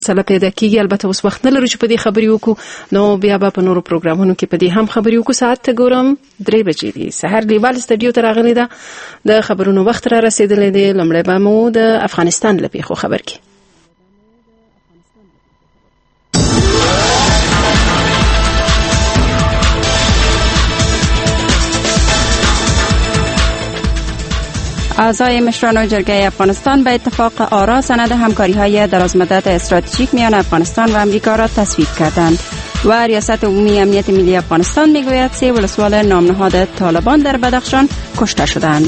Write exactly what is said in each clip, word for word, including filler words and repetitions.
مسله پیدا کیږي. البته اوس وخت نه لرو چې په دې خبرې وکړو، نو بیا به په نورو پروګرامونو کې په دې هم خبرې وکړو. ساعت ته ګورم درې بجې دي. سحر لیوال سټډیو ته راغلی ده، د خبرونو وخت را رسیدلی دی. لومړی به مو د افغانستان له پیښو خبر کړي. اعضای مشران جرگه افغانستان به اتفاق آرا سند همکاری‌های درازمدت استراتژیک میان افغانستان و امریکا را تصویب کردند و ریاست عمومی امنیت ملی افغانستان میگوید سه ولسوال نامنهاد طالبان در بدخشان کشته شدند.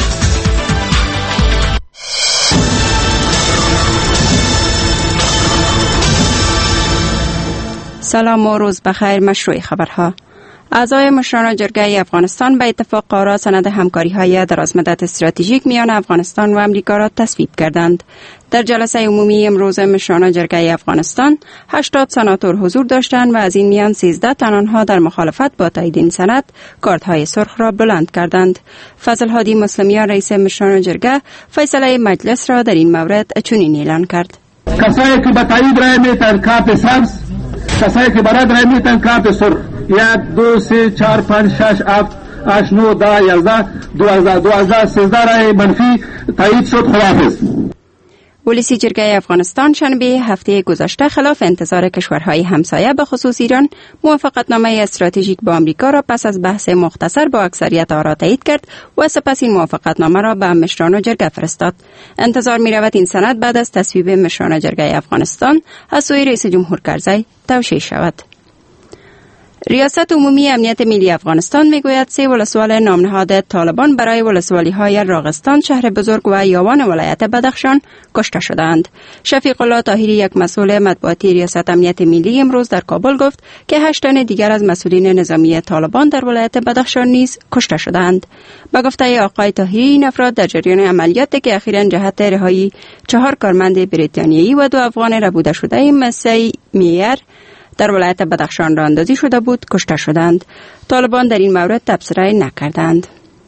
سلام و روز بخیر. مشروع خبرها. اعضای مشران جرگه افغانستان به اتفاق آرا سند همکاری‌های درازمدت استراتژیک میان افغانستان و امریکا را تصویب کردند. در جلسه عمومی امروز مشران جرگه افغانستان هشتاد سناتور حضور داشتند و از این میان سیزده تن آنها در مخالفت با تایید این سند کارت‌های سرخ را بلند کردند. فضل هادی مسلمیان رئیس مشران جرگه فیصله مجلس را در این مورد چنین اعلان کرد: کسایی که به تایید رای می‌دهند کارت سبز، کسایی که برای رای می‌دهند کارت سرخ. یک دو سه چهار پنج شش هفت هشت نه ده یازده دوازده دوازده سیزده رای منفی تایید شد. خداحافظ. ولسی جرگه افغانستان شنبه هفته گذشته خلاف انتظار کشورهای همسایه به خصوص ایران موافقتنامه استراتژیک با آمریکا را پس از بحث مختصر با اکثریت آرا تایید کرد و سپس این موافقتنامه را به مشران جرگه فرستاد. انتظار می رود این سند بعد از تصویب مشران جرگه افغانستان از سوی رئیس جمهور کرزی توشیح شود. ریاست عمومی امنیت ملی افغانستان میگوید سه ولسوال نامنهاد طالبان برای ولسوالی های راغستان شهر بزرگ و یاوان ولایت بدخشان کشته شدند. شفیق الله طاهری یک مسئول مطبوعاتی ریاست امنیت ملی امروز در کابل گفت که هشت تن دیگر از مسئولین نظامی طالبان در ولایت بدخشان نیز کشته شدند. به گفته آقای طاهری این افراد در جریان عملیاتی که اخیراً جهت رهایی چهار کارمند بریتانیایی و دو افغان ربوده شده مسی میر در ولایت بدخشان را اندازی شده بود کشته شدند. طالبان در این مورد تبصره نکردند.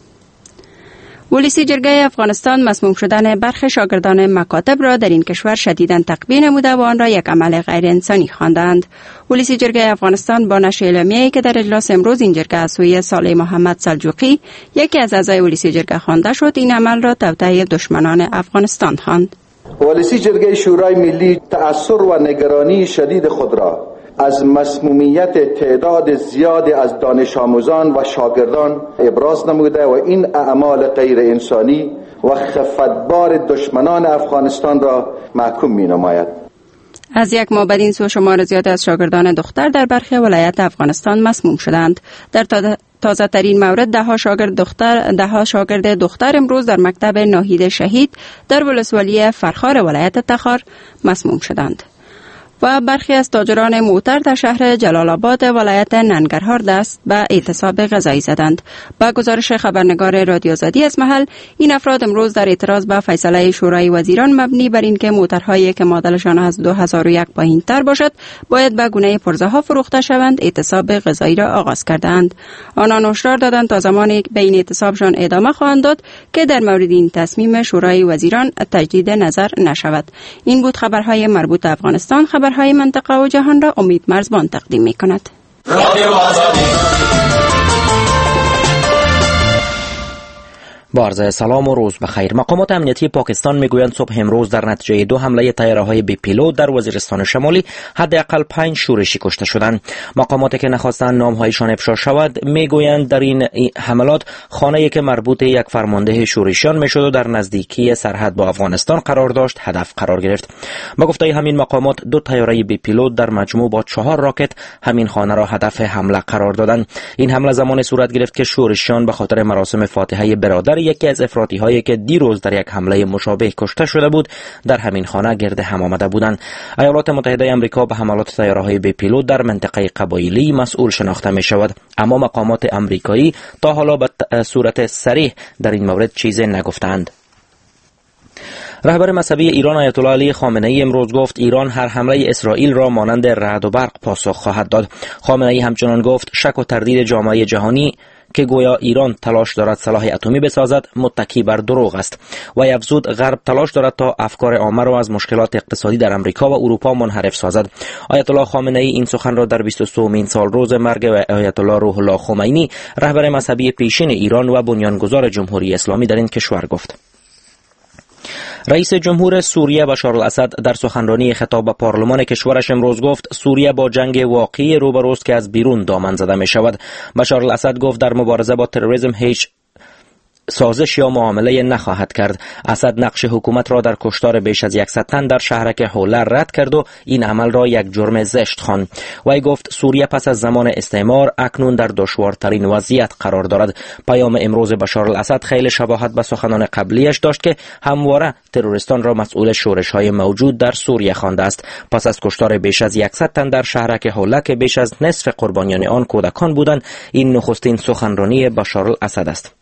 ولسی جرگه افغانستان مسموم شدن برخی شاگردان مکاتب را در این کشور شدیداً تقبیح نموده و آن را یک عمل غیر انسانی خواندند. ولسی جرگه افغانستان با نشر اعلامیه‌ای که در اجلاس امروز این جرگه از سوی صالح محمد سلجوقی یکی از اعضای ولسی جرگه خوانده شد این عمل را توطئه دشمنان افغانستان خواند. ولسی جرگه شورای ملی تأثر و نگرانی شدید خود را از مسمومیت تعداد زیادی از دانش آموزان و شاگردان ابراز نموده و این اعمال غیر انسانی و خفتبار دشمنان افغانستان را محکوم می نماید. از یک ماه بعد این سو شمار زیادی از شاگردان دختر در برخی ولایت افغانستان مسموم شدند. در تازه ترین مورد ده ها شاگرد دختر ده ها شاگرد دختر امروز در مکتب ناهید شهید در ولسوالی فرخار ولایت تخار مسموم شدند. و برخی از تاجران موتر در شهر جلال آباد ولایت ننگرهار دست به اعتصاب غذایی زدند. با گزارش خبرنگار رادیو آزادی از محل، این افراد امروز در اعتراض به فیصله شورای وزیران مبنی بر اینکه موترهایی که مدلشان از دو هزار و یک پایین‌تر باشد باید به گونه پرزه‌ها فروخته شوند اعتصاب غذایی را آغاز کردند. آنان هشدار دادند تا زمانی به این اعتصابشان ادامه خواهند داد که در مورد این تصمیم شورای وزیران تجدید نظر نشود. این بود خبرهای مربوط به افغانستان. خبرهای منطقه و جهان را امید مرزبان تقدیم می کند. با عرض سلام و روز بخیر. مقامات امنیتی پاکستان میگویند صبح امروز در نتیجه دو حمله طیاره‌های بی پیلوت در وزیرستان شمالی حداقل پنج شورشی کشته شدند. مقاماتی که نخواستند نامهایشان افشا شود میگویند در این حملات خانه‌ای که مربوط یک فرمانده شورشیان میشد و در نزدیکی سرحد با افغانستان قرار داشت هدف قرار گرفت. با گفته همین مقامات دو طیاره بی پیلوت در مجموع با چهار راکت همین خانه را هدف حمله قرار دادند. این حمله زمان صورت گرفت که شورشیان به خاطر مراسم فاتحه برادر یکی از افراطی هایی که دیروز در یک حمله مشابه کشته شده بود در همین خانه گرد هم آمده بودند. ایالات متحده آمریکا به حملات طیاره‌های بی پیلوت در منطقه قبایلی مسئول شناخته می شود، اما مقامات آمریکایی تا حالا به صورت صریح در این مورد چیزی نگفتند. رهبر مذهبی ایران آیت الله علی خامنه ای امروز گفت ایران هر حمله اسرائیل را مانند رعد و برق پاسخ خواهد داد. خامنه ای همچنان گفت شک و تردید جامعه جهانی که گویا ایران تلاش دارد سلاح اتمی بسازد متکی بر دروغ است. و افزود غرب تلاش دارد تا افکار عامه را از مشکلات اقتصادی در امریکا و اروپا منحرف سازد. آیت الله خامنه ای این سخن را در بیست و سومین سال روز مرگ آیت الله روح الله خمینی رهبر مذهبی پیشین ایران و بنیانگذار جمهوری اسلامی در این کشور گفت. رئیس جمهور سوریه بشار الاسد در سخنرانی خطاب به پارلمان کشورش امروز گفت سوریه با جنگ واقعی روبروست که از بیرون دامن زده می شود. بشار الاسد گفت در مبارزه با تروریسم هیچ سازش یا معامله نخواهد کرد. اسد نقش حکومت را در کشتار بیش از صد تن در شهرک حوله رد کرد و این عمل را یک جرم زشت خواند. وی گفت سوریه پس از زمان استعمار اکنون در دشوارترین وضعیت قرار دارد. پیام امروز بشار الاسد خیلی شباهت به سخنان قبلیش داشت که همواره تروریستان را مسئول شورش‌های موجود در سوریه خوانده است. پس از کشتار بیش از صد تن در شهرک حوله که بیش از نصف قربانیان آن کودکان بودند، این نخستین سخنرانی بشار الاسد است.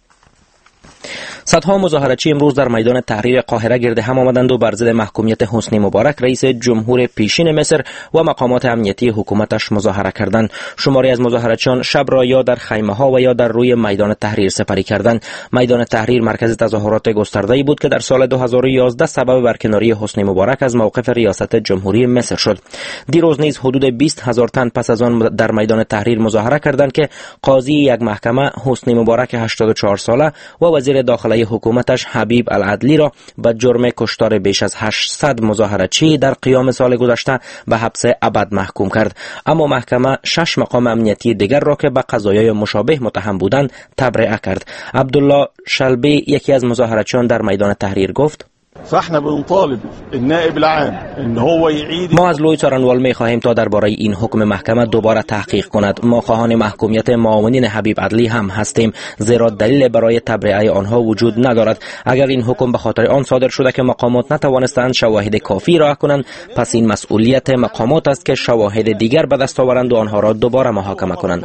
صدها مظاهرچی امروز در میدان تحریر قاهره گرد هم آمدند و بر ضد محکومیت حسنی مبارک رئیس جمهور پیشین مصر و مقامات امنیتی حکومتش مظاهره کردند. شماری از مظاهرچیان شب را یا در خیمه ها و یا در روی میدان تحریر سپری کردند. میدان تحریر مرکز تظاهرات گسترده‌ای بود که در سال دو هزار و یازده سبب برکناری حسنی مبارک از موقف ریاست جمهوری مصر شد. دیروز نیز حدود بیست هزار تن پس از آن در میدان تحریر مظاهره کردند که قاضی یک محکمه حسنی مبارک هشتاد و چهار ساله و وزیر داخله حکومتش حبیب العدلی را به جرم کشتار بیش از هشتصد مظاهرچی در قیام سال گذشته به حبس ابد محکوم کرد. اما محکمه شش مقام امنیتی دیگر را که به قضایای مشابه متهم بودند تبرئه کرد. عبدالله شلبی یکی از مظاهرچیان در میدان تحریر گفت فاحنا بنطالب النائب العام ان هو يعيد ما از لوی سارنوال می خواهیم تا درباره این حکم محکمه دوباره تحقیق کند. ما خواهان محکومیت معاونین حبیب عدلی هم هستیم، زیرا دلیل برای تبرئه آنها وجود ندارد. اگر این حکم به خاطر آن صادر شده که مقامات نتوانستند شواهد کافی ارائه کنند، پس این مسئولیت مقامات است که شواهد دیگر به دست آورند و آنها را دوباره محاکمه کنند.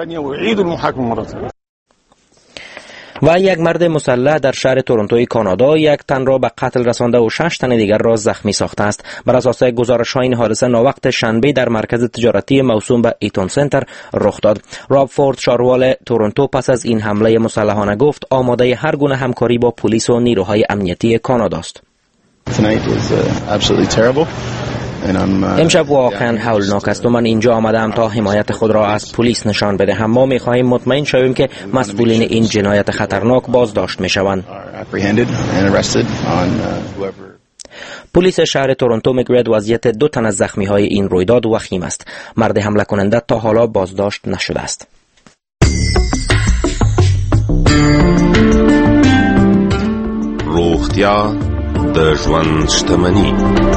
و یک مرد مسلح در شهر تورنتوی کانادا یک تن را به قتل رسانده و شش تن دیگر را زخمی ساخته است. بر اساس گزارش‌های این حادثه ناوقت شنبه در مرکز تجارتی موسوم به ایتون سنتر رخ داد. راب فورد شاروال تورنتو پس از این حمله مسلحانه گفت آماده هر گونه همکاری با پلیس و نیروهای امنیتی کانادا است. امشب واقعا هولناک است و من اینجا آمدم تا حمایت خود را از پلیس نشان بدهم. ما می‌خواهیم مطمئن شویم که مسئولین این جنایت خطرناک بازداشت می‌شوند. پلیس شهر تورنتو میگوید وضعیت دو تن از زخمی‌های این رویداد وخیم است. مرد حمله کننده تا حالا بازداشت نشده است. روغتیا د ژوند شتمنی.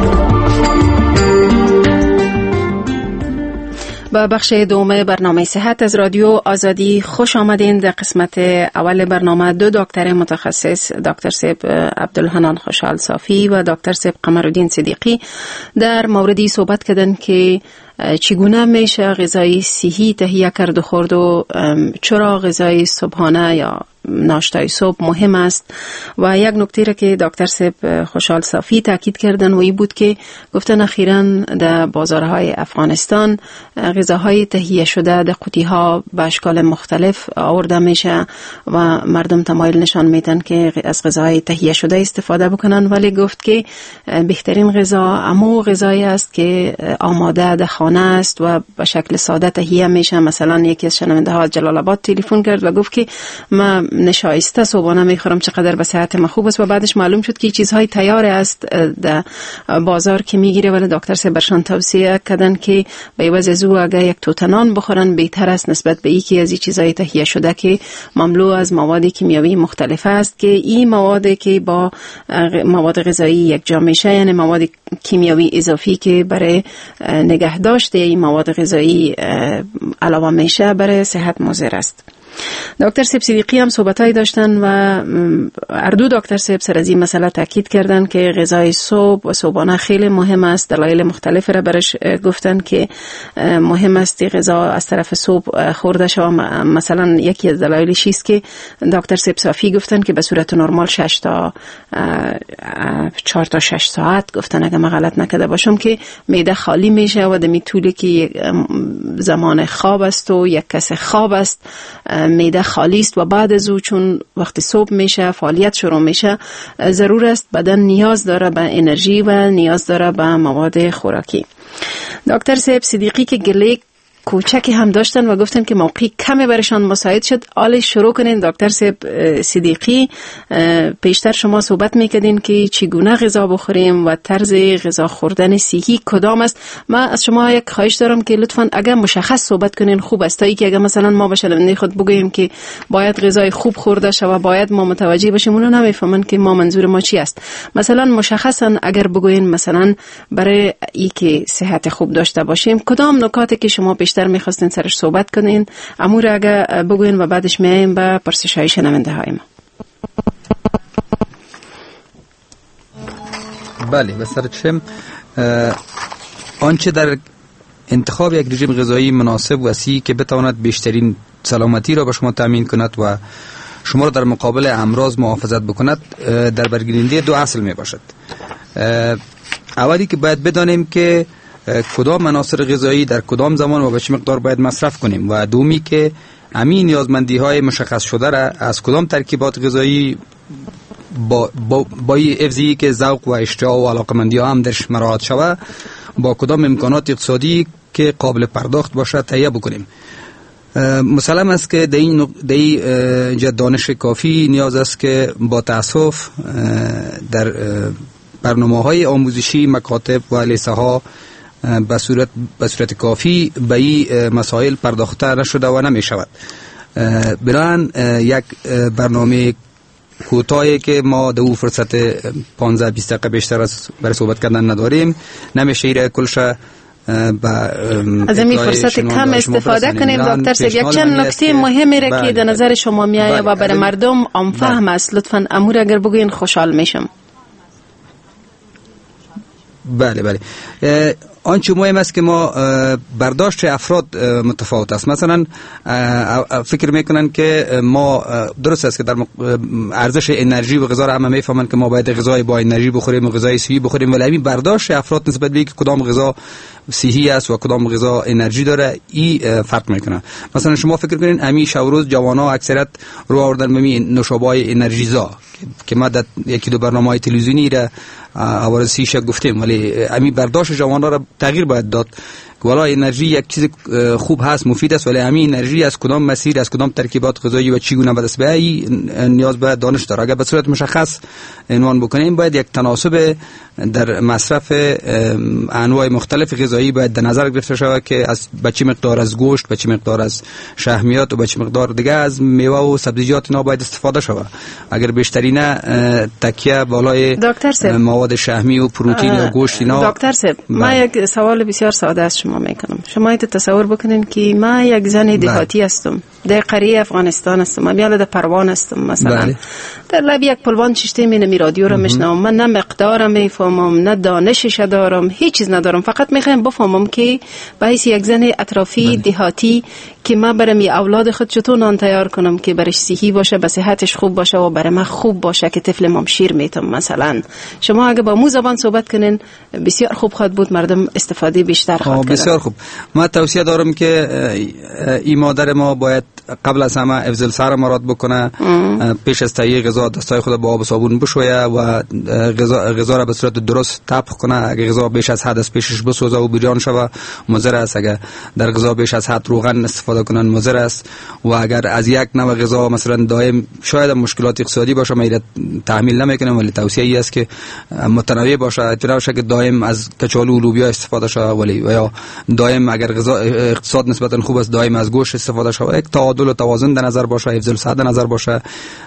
به بخش دوم برنامه صحت از رادیو آزادی خوش آمدین. در قسمت اول برنامه دو دکتر متخصص، دکتر سیب عبدالحنان خوشحال صافی و دکتر سیب قمرالدین صدیقی، در موردی صحبت کردن که چگونه میشه غذای صحی تهیه کرد و خورد و چرا غذای صبحانه یا ناشتای صبح مهم است. و یک نکته را که دکتر سیب خوشحال صافی تاکید کردن و این بود که گفتن اخیراً در بازارهای افغانستان غذاهای تهیه شده در قوطی‌ها به اشکال مختلف آورده میشه و مردم تمایل نشان میدن که از غذاهای تهیه شده استفاده بکنن، ولی گفت که بهترین غذا همون غذایی است که آماده در خانه است و به شکل ساده تهیه میشه. مثلا یکی از شنونده ها از جلال آباد تلفن کرد و گفت که من نشایسته صبحانه میخورم، چقدر به صحت من خوب است، و بعدش معلوم شد که چیزهای تیار است در بازار که میگیره، ولی دکتر سه برشان توصیه کردن که به عوض از او اگر یک توتنان بخورن بهتر است نسبت به یکی از این چیزهای تهیه شده که مملو از مواد کیمیایی مختلف است، که این مواد که با مواد غذایی یک جا میشه، یعنی مواد کیمیایی اضافی که برای نگهداشت این مواد غذایی علاوه میشه برای صحت مضر است. دکتر سیب صدیقی هم صحبتایی داشتن و اردو دکتر سیب سر از این مسئله تاکید کردن که غذای صبح و صبحانه خیلی مهم است. دلایل مختلف را برش گفتن که مهم است غذا از طرف صبح خورده شود. مثلا یکی از دلایلش است که دکتر سیب صافی گفتن که به صورت نرمال شش تا چهار تا شش ساعت گفتن اگه من غلط نکرده باشم که معده خالی میشه و دمی طولی که زمان خواب است و یک کس خواب است معده خالی است و بعد از او چون وقتی صبح میشه فعالیت شروع میشه ضرور است بدن نیاز داره به انرژی و نیاز داره به مواد خوراکی. دکتر صاحب صدیقی که گله کوچکی هم داشتن و گفتن که موقعی کمی برشان مساعد شد. حالا شروع کنین دکتر صاحب صدیقی، پیشتر شما صحبت میکردین که چگونه غذا بخوریم و طرز غذا خوردن صحی کدام است. من از شما یک خواهش دارم که لطفاً اگر مشخص صحبت کنین خوب است، تا اینکه اگر مثلا ما به شنونده خود بگوییم که باید غذای خوب خورده شود باید ما متوجه باشیم اونو نمیفهمن که ما منظور ما چی است. مثلا مشخصاً اگر بگوین مثلا برای اینکه صحت خوب داشته باشیم کدام نکاتی که شما بیشتر در میخواستین سرش صحبت کنین امور اگه بگوین و بعدش میایم به پرسش های شنونده های ما. بله بسر چم آنچه در انتخاب یک رژیم غذایی مناسب و صحی که بتواند بیشترین سلامتی را به شما تامین کند و شما را در مقابل امراض محافظت بکند در برگیرنده دو اصل می باشد. اولی که باید بدانیم که کدام عناصر غذایی در کدام زمان و به چه مقدار باید مصرف کنیم و دومی که همین نیازمندی های مشخص شده را از کدام ترکیبات غذایی با با با افزایی که ذوق و اشتها و علاقمندی ها هم درش مراعات شود با کدام امکانات اقتصادی که قابل پرداخت باشه تهیه بکنیم. مسلم است که در این در دانش کافی نیاز است که با تأسف در برنامه‌های آموزشی مکاتب و لیسه ها به صورت به صورت کافی به این مسائل پرداخته نشده و نمی شود. بنابراین یک برنامه کوتاهی که ما در فرصت پانزده بیست دقیقه بیشتر از برای صحبت کردن نداریم نمیشه ایره کلش از این فرصت کم استفاده کنیم. دکتر صاحب یک چند نکته مهمی را که در نظر شما میآید و برای مردم عام فهم است لطفاً امور اگر بگوین خوشحال میشم. بله بله آنچه مهم است که ما برداشت افراد متفاوت است. مثلا فکر میکنن که ما درست است که در ارزش انرژی و غذا را همه میفهمن که ما باید غذای با انرژی بخوریم و غذای صحی بخوریم، ولی همین برداشت افراد نسبت به کدام غذا صحی است و کدام غذا انرژی داره این فرق میکنه. مثلا شما فکر کنین همین شب روز جوانا اکثرت رو آوردن به می نوشابه‌های انرژیزا که ما در یکی دو برنامه‌های تلویزیونی را اول سیشه گفتیم، ولی همین برداشت جوانا را تغییر باید داد. والا انرژی یک چیز خوب هست مفید است، ولی همین انرژی از کدام مسیر از کدام ترکیبات غذایی و چگونه به دست بیایی نیاز به دانش داره. اگر به صورت مشخص عنوان بکنیم باید یک تناسب در مصرف انواع مختلف غذایی باید در نظر گرفته شود که از به چه مقدار از گوشت، به چه مقدار از شحمیات و به چه مقدار دیگه از میوه و سبزیجات اینا باید استفاده شود. اگر بیشترین تکیه بالای مواد شحمی و پروتئین یا گوشت اینا. دکتر صاحب ما یک سوال بسیار ساده از شما میکنم. شما ایت تصور بکنین که ما یک زن دهاتی هستم در قریه افغانستان هستم، من بیال در پروان هستم مثلا بله. در لب یک پلوان چشته می نمی رادیو را میشنوم، من نه مقدارم میفهمم نه دانشش دارم هیچ چیز ندارم، فقط میخوام بفهمم که به حیث یک زن اطرافی بله. دهاتی که من برای می اولاد خود چطور نان تیار کنم که برش صحی باشه، به صحتش خوب باشه و برای من خوب باشه که طفل مام شیر میتم. مثلا شما اگه با مو زبان صحبت کنین بسیار خوب خواهد بود، مردم استفاده بیشتر خواهد کنن. بسیار خوب. من توصیه دارم که این مادر ما باید قبل از همه افضل سر مراد بکنه، پیش از تهیه غذا دستای خود با آب و صابون بشویه و غذا غذا را به صورت درست طبخ کنه. اگه غذا بیش از حد از پیشش بسوزه و بریان شوه مضر است. اگه در غذا بیش از حد روغن استفاده کنن مضر است. و اگر از یک نوع غذا مثلا دائم شاید مشکلات اقتصادی باشه ما اینا تحمل نمیکنم، ولی توصیه ای است که متنوع باشه، اطلاع باشه که دائم از کچالو و لوبیا استفاده شه، ولی یا دائم اگر غذا اقتصاد نسبتا خوب است دائم از گوشت استفاده شه. یک تعادل و توازن در نظر باشه، حفظ الصحت در نظر باشه.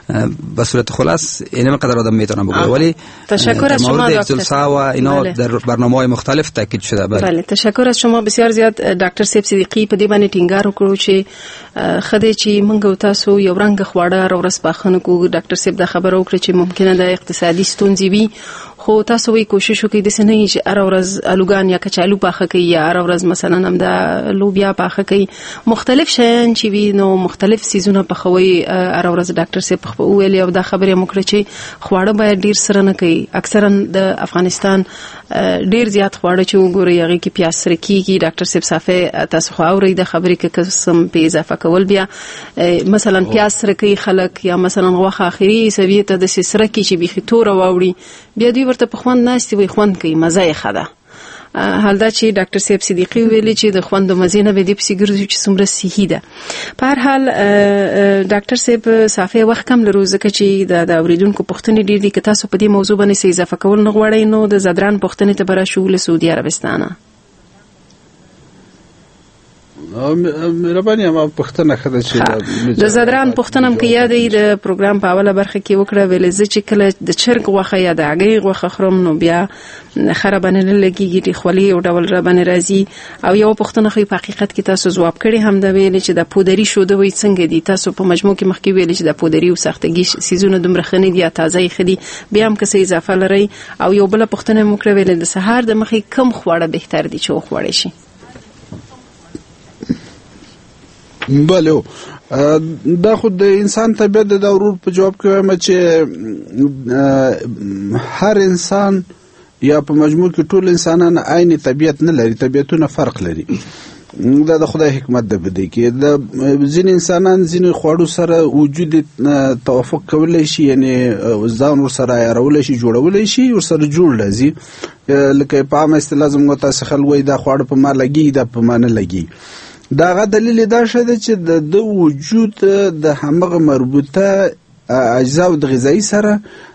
به صورت خلاص اینم قدر آدم میتونه بگه. ولی تشکر از شما دکتر و اینا بله. در برنامه‌های مختلف تاکید شده. بله. بله تشکر از شما بسیار زیاد دکتر صاحب صدیقی. په دې باندې ټینګار وکړو چې خدای چې موږ تاسو یو رنګ خواړه راورس باخنه کو. ډاکټر صاحب دا خبره وکړه چې ممکنه د اقتصادي ستونزې وي خو تاسو وی کوشش وکړئ د سنې چې هر ورځ الوګان یا کچالو پاخه کوي یا هر ورځ مثلا هم د لوبیا پاخه کوي مختلف شیان چې وی نو مختلف سیزونه پخوي هر ورځ ډاکټر صاحب په ویل او دا خبره مکړه چې خواړه باید ډیر سره نه کوي اکثرا د افغانستان ډیر زیات خواړه چې وګوري هغه کې پیاز سره کیږي ډاکټر صاحب صافه تاسو خو اوري د خبرې کې قسم په اضافه کول بیا مثلا پیاز سره کوي خلک یا مثلا غوښه اخري سوي ته د سره کې چې بيخي تور واوړي بیا دوی ورته په خوند ناشتي وي خوند کوي مزه یې خده حال دا چې ډاکټر صاحب صدیقی ویلي چې د خوند مزینه به دې پسې ګرځي چې څومره صحي ده په هر حال ډاکټر صاحب صافه وخت کم لرو ځکه چې د اوریدونکو پوښتنې ډېر دي که تاسو په دې موضوع باندې څه اضافه کول نه غواړئ نو د زدران پوښتنې ته برا شو له سعودي عربستانه مهرباني ما پښتنه خده چې د زدران پښتنم کې یادې د پروګرام په اوله برخه کې وکړه ویل زه چې کله د چرګ غوښه یا د هګۍ غوښه خورم نو بیا خرابانه لګیږي د خولي او ډول را باندې راځي او یو پښتنه خو په حقیقت کې تاسو جواب کړی هم دا ویل چې د پودری شو د وې څنګه دي تاسو په مجموع کې مخکې ویل چې د پودری او سختګي سيزونه دومره خني دي تازه خدي بیا هم که څه اضافه لري او یو بل پښتنه مو کړی ویل د سهار د مخې کم خواړه بهتر دي چې خوړې شي بله دا خود د انسان طبیعت د ضرور په جواب کې وایم چې هر انسان یا په مجموع کې ټول انسانان عین طبیعت نه لري طبیعتونه فرق لري دا د خدای حکمت ده بده کې د ځین انسانان ځین خوړو سره وجود توافق کولای شي یعنی ځان ور سره راولای شي جوړولای شي ور سره جوړ لذي لکه په عامه اصطلاح زموږ تاسو خلوي دا خوړ په ما لګي دا په ما نه لګي دا غا دلیل دا شته چې د وجود د همغه مربوطه اجزا او د غذایی سره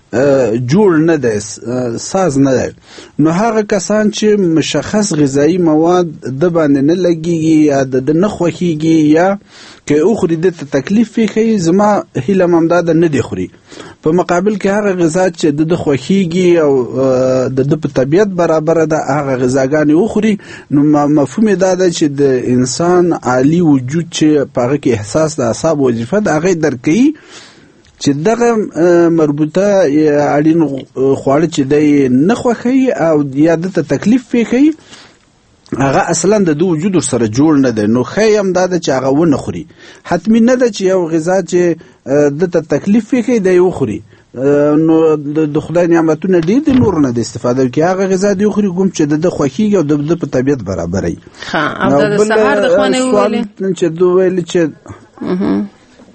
جوړ نه ده ساز نه ده نو هغه کسان چې مشخص غذایی مواد د باندې نه لګيږي یا د نه خوخيږي یا که او خوري د تکلیف فيه زما هیله ممداد نه دی خوري په مقابل کې هغه غذا چې د خوخيږي او د په طبيعت برابر ده هغه غذاګانې او خوري نو مفهوم دا ده چې د انسان عالی وجود چې په هغه کې احساس د اعصاب وظیفه د هغه درکې چې دغه مربوطه اړین خواړه چې د نه خوخي او یا د تکلیف فيه هغه اصلا د دو وجود سره جوړ نه ده نو خیم دا چې هغه ونه خوري حتمی نه ده چې یو غذا چې د تکلیف فيه دی خوري نو د خدای نعمتونه ډېر دي نور نه د استفاده کوي هغه غذا دی خوري کوم چې د خوخيږي او د په طبيعت برابرای ها او د سحر د خونه ویل چې دوه ویل چې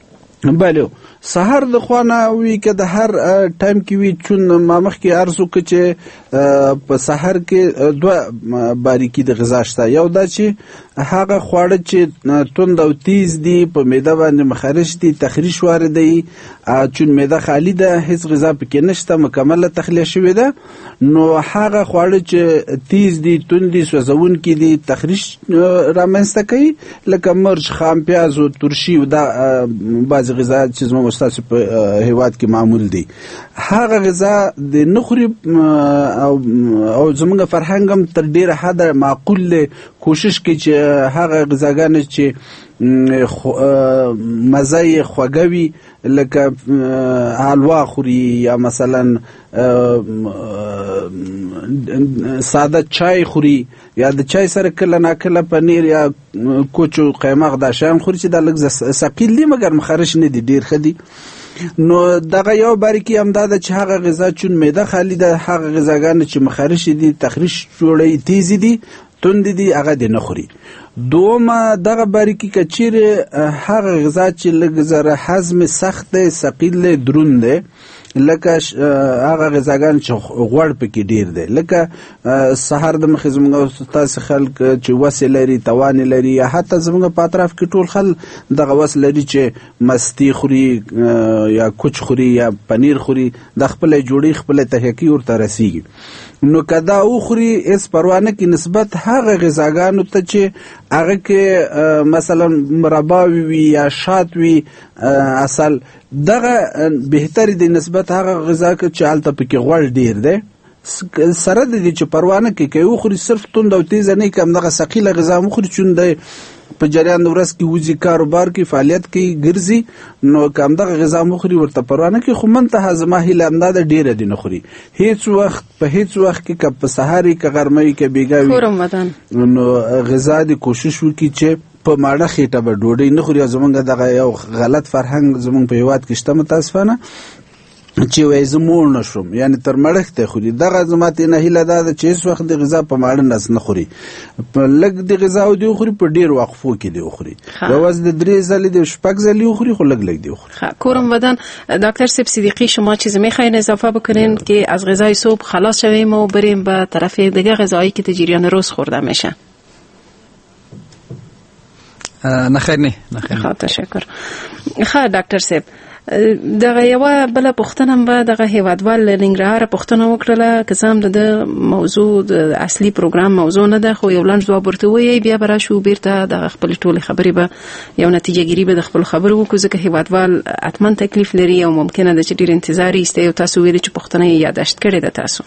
بله سحر د خوانه وی که د هر ټایم کې وی چون ما مخ کې ارزو کې چې په سحر کې دوه باریکی د غذا شته یو دا چې هغه خواړه چې توند او تیز دي په معده باندې مخارج دي تخریش وارد دي چون معده خالی ده هیڅ غذا پکې نشته مکمله تخلیه شوې ده نو هغه خواړه چې تیز دي توند دي سوځون کې دي تخریش رامنځته کوي لکه مرچ خام پیاز او ترشی او دا بعض غذا چې زموږ استاد په هیواد کې معمول دي هغه غذا د نخري او او زموږ فرهنګ هم تر ډیره حد معقول کوشش کوي چې هغه غذاګان چې مزه خوږوي لکه حلوا خوري یا مثلا ساده چای خوري یا د چای سره کله ناکله پنیر یا کوچو قیماق دا شان خوري چې دا لږ ثقيل دي مګر مخارج نه دي ډیر خدي نو دغه یو باریکی هم دا چې هغه غذا چون معده خالی ده هغه غذاګان چې مخارج دي تخریش جوړي تیز دي توند دي هغه دي نه خوري دوما دغه باریکی کچیر هغه غذا چې لږ زره هضم سخت دی ثقيل دروند دی لکه هغه غذاګان چې غوړ پکې ډیر دی لکه سحر د مخې زموږ تاسو خلک چې وسه لري توان لري یا حتی زموږ په اطراف کې ټول خل دغه وسه لري چې مستی خوري یا کوچ خوري یا پنیر خوري د خپل جوړي خپل تحقیقي ورته رسیږي نو کدا او خوري اس پروانه کې نسبت هغه غذاګانو ته چې هغه کې مثلا مربا وي یا شات وي اصل دغه بهتري د نسبت هغه غذا کې چې حالت پکې غوړ ډیر دی سره د دې چې پروانه کې کوي خوري صرف توند او تیز نه کم دغه ثقيله غذا مخوري چون دی په جریان د ورځ کې وځي کاروبار کې فعالیت کوي ګرځي نو کوم دغه غذا مخوري ورته پروا نه کوي خو منتها زما هیله همدا ده ډیره دي نه خوري هیڅ وخت په هیڅ وخت کې که په سهاري که غرمه که بیګا نو غذا د کوشش وکړي چې په ماړه خېټه به ډوډۍ نه خوري زمونږ دغه یو غلط فرهنګ زمونږ په هیواد کې شته متاسفانه چې وایي زه موړ نه شوم یعنی تر مړښته خوري دغه زما ته نه هیله ده چې هېڅ وخت د غذا په ماړه نس نه خوري په لږ د غذا او دی خوري په ډېر وقفو کې دی خوري یوازې د درې ځلې د شپږ ځلې خوري خو لږ لږ دی خوري کورم بدن دکتر صاحب صدیقی شما چیزی میخواین اضافه بکنین که از غذای صبح خلاص شویم و بریم به طرف دیگه غذایی که در جریان روز خورده میشه نه خیر نه نه خیر خاطر تشکر خیر دکتر صاحب دغه یو بل پښتنه به دغه هیوادوال لنګرهار پښتنه وکړه که سم د موضوع د اصلي پروګرام موضوع نه ده خو یو لنډ جواب ورته وایي بیا به راشو بیرته د خپل ټولې خبرې به یو نتیجه ګیري به د خپل خبرو وکړو ځکه هیوادوال حتما تکلیف لري او ممکنه ده چې ډېر انتظار یې ایستی او تاسو ویلي چې پښتنه یې یاداشت کړې ده تاسو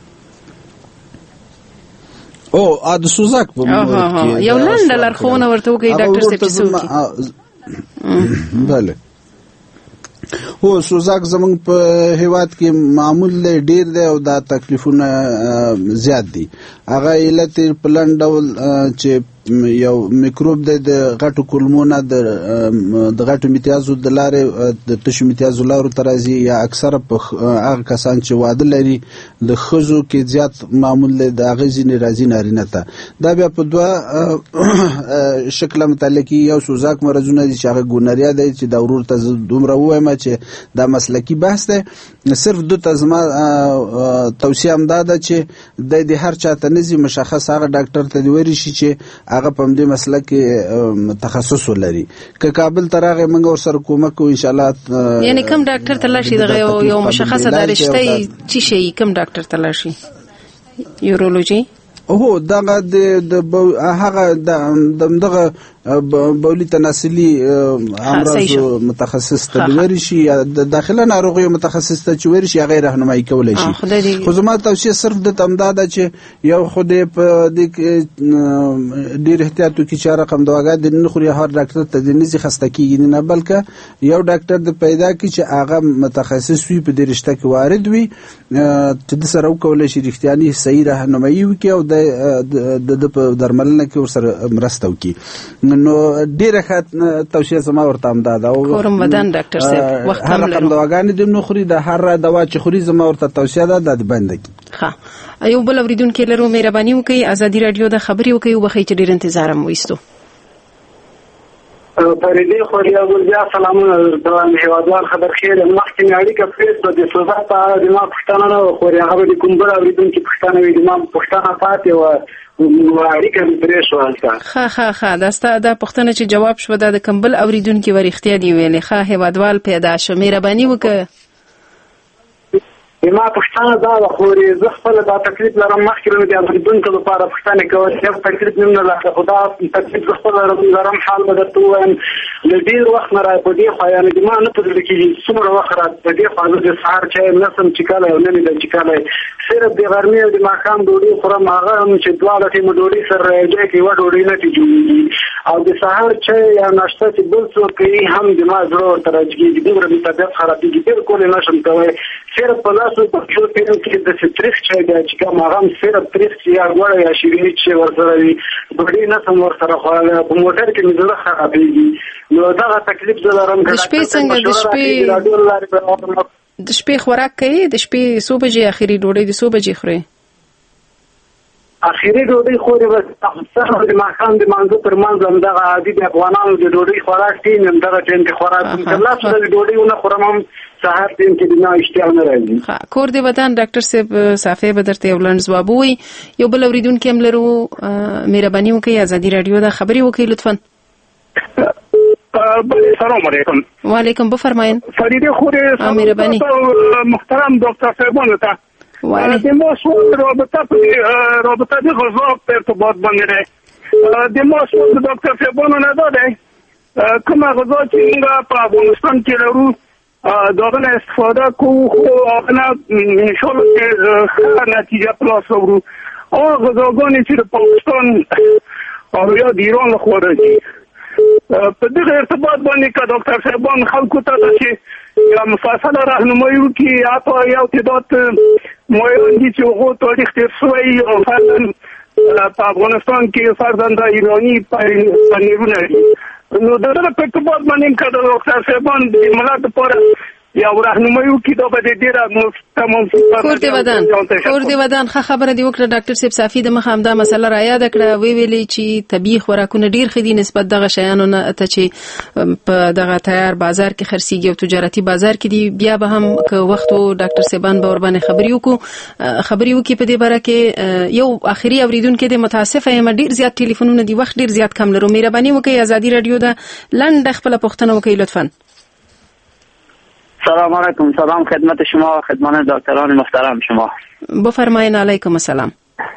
او ا د سوزاک په یو لنډه لارښوونه ورته وکړئ ډاکټر صاحب چې څه بله هو سوزاک زمونږ په هیواد کې معمول دی ډیر دی او دا تکلیفونه زیات دي هغه علت په لنډ ډول چې یو میکروب دی د غټو کولمو نه د غټو میتیازو د لارې د تشو میتیازو لارو ته راځي یا اکثره هغه کسان چې واده لري د ښځو کې زیات معمول دی د هغې ځینې راځي نارینه ته دا بیا په دوه شکله متعلق یو سوزاک مرضونه دي چې هغه ګونریا دی چې دا ورور ته زه دومره ووایم چې دا مسلکي بحث دی صرف دو ته زما توصیه همدا ده چې دی د هر چا ته نه ځي مشخص هغه ډاکټر ته دې ویلی شي چې هغه په همدې مسله کې تخصص ولري که کابل ته راغی موږ ورسره کومک کوو انشاءالله یعنی کوم ډاکټر ته لاړ شي دغه یو مشخصه دا رشته څه شي کوم ډاکټر ته لاړ شي یورولوژي هو دغه د هغه دغه بولی تناسلي امراض متخصص ته ویل شي یا د داخله ناروغیو متخصص ته ویل شي غیر راهنمایي کولای شي خو زما توصیه صرف د تمداد چې یو خود په د ډیر احتیاط وکړي چې رقم دواګه د نه خوري هر ډاکټر ته د نزي خسته کیږي نه بلکې یو ډاکټر د پیدا کی چې هغه متخصص وي په دې رشته کې وارد وي چې د سره کولای شي رښتیاني صحیح راهنمایي وکړي او د د درملنه کې ورسره مرسته وکړي نو ډیره ښه توصیه زما ورته همدا ده کورم بدن ډاکټر صاحب وخت هم لرو دواګانې د نو خوري د هر دوا چې خوري زما ورته توصیه ده د بند کی ښه یو بل اوریدونکو لرو مهرباني وکړئ ازادي رادیو د خبري وکړئ او بخښئ چې ډیر انتظار مو وستو فريدي خوري ابو جا سلامونه د هیوادوال خبر خیر مخکې اړیکه پرې د سوزات په اړه د ما پښتنه نه خوري هغه د کوم بل اوریدونکو پښتنه وي د ما پښتنه پاتې و اړیکه پرې شو هلته ښه ښه ښه دا ستا دا پښتنه چې جواب شو دا د کمبل اوریدونکو ورختیا دی ویلې ښه هیوادوال پیدا شو مهرباني وکړه ما پښتنه دا خوري زه خپل دا تکلیف لرم مخکې د اوریدونکو لپاره پښتنه کوي چې تکلیف نه لري خدا تکلیف خپل لرم حال به درته وایم د ډیر وخت نه راځي په دې خو یعنی د ما نه پدې کې څومره وخت راځي په دې خو د سهار چې نسم چې کله او نه د چې کله صرف د غرمې او د ماښام ډوډۍ خورم هغه هم چې دواړه ټیم ډوډۍ سره راځي کې و ډوډۍ نه جوړیږي او د سهار چې یا ناشته چې بل څه کوي هم د ما زړه تر راځي د دې د طبيعت خرابېږي بالکل نشم کوي صرف په لاسو په څو ټیم کې د ستریخ چې د چې کوم هغه صرف تریخ یا غوړ یا شیرینی چې ورسره وي ډوډۍ نه سم ورسره خو په موټر کې مې زړه خرابېږي نو دا تکلیف زلارم د شپې څنګه د شپې د شپې خوراک کوي د شپې څو بجې اخیری ډوډۍ د څو بجې خوري اخیری ډوډۍ خوري بس څنګه د ماښام د مانځه پر منځ هم دغه عادي د افغانانو د ډوډۍ خوراک دی نن دغه ټیم کې خوراک کوم کله چې د ډوډۍ ونه خورم هم سهار ټیم کې د نه اشتها نه راځي ها کور دی وطن ډاکټر صاحب صافي بدرته یو لنډ ځواب وي یو بل اوریدونکو هم لرو مهرباني وکړئ ازادي رادیو دا خبري وکړئ لطفا سلام علیکم وعلیکم بفرمایئ فریده خود مهربانی محترم دکتر صاحبانو ته د ماسو رابطه رابطه د غذا په ارتباط باندې د ماسو دکتر صاحبانو نه ده کومه غذا چې موږ په افغانستان کې لرو دغه استفاده کوو خو هغه ان شاء الله ښه نتیجه ترلاسه وکړو او غذاګانې چې د پاکستان او یا د ایران لخوا راځي. په دغه ارتباط باندې که ډاکټر صاحبان خلکو ته چې یا مفصله راهنمایي وکړي، حتی یو تعداد مایان دي چې هغو تاریخ تېر شوی او فرضاً په افغانستان کې فرضاً د ایراني پنیرونه دي، نو د دغه په ارتباط باندې که د ډاکټر صاحبان د ملت لپاره یا راهنمایي وکړي دا به ډېره تمام کور دی ودان کور دی ودان ښه خبره دی وکړه. ډاکټر صاحب صافي د مخه همدا مسله را یاده کړه، وی ویلې چې طبیعي خوراکونه ډېر ښه دي نسبت دغه شیانو نه ته چې په دغه تیار بازار کې خرڅېږي او تجارتي بازار کې دي. بیا به هم که وخت و ډاکټر صاحبان به ورباندې خبرې وکړو خبرې وکړي په دې باره کې. یو آخري اورېدونکی دی، متاسفه یم ډېر زیات ټلیفونونه دي، وخت ډېر زیات کم لرو. مهرباني وکړئ ازادي راډیو ده لنډه خپله پوښتنه وکړئ لطفا. سلام علیکم. سلام خدمت شما و خدمت دکتران محترم شما. بفرمایین. علیکم السلام.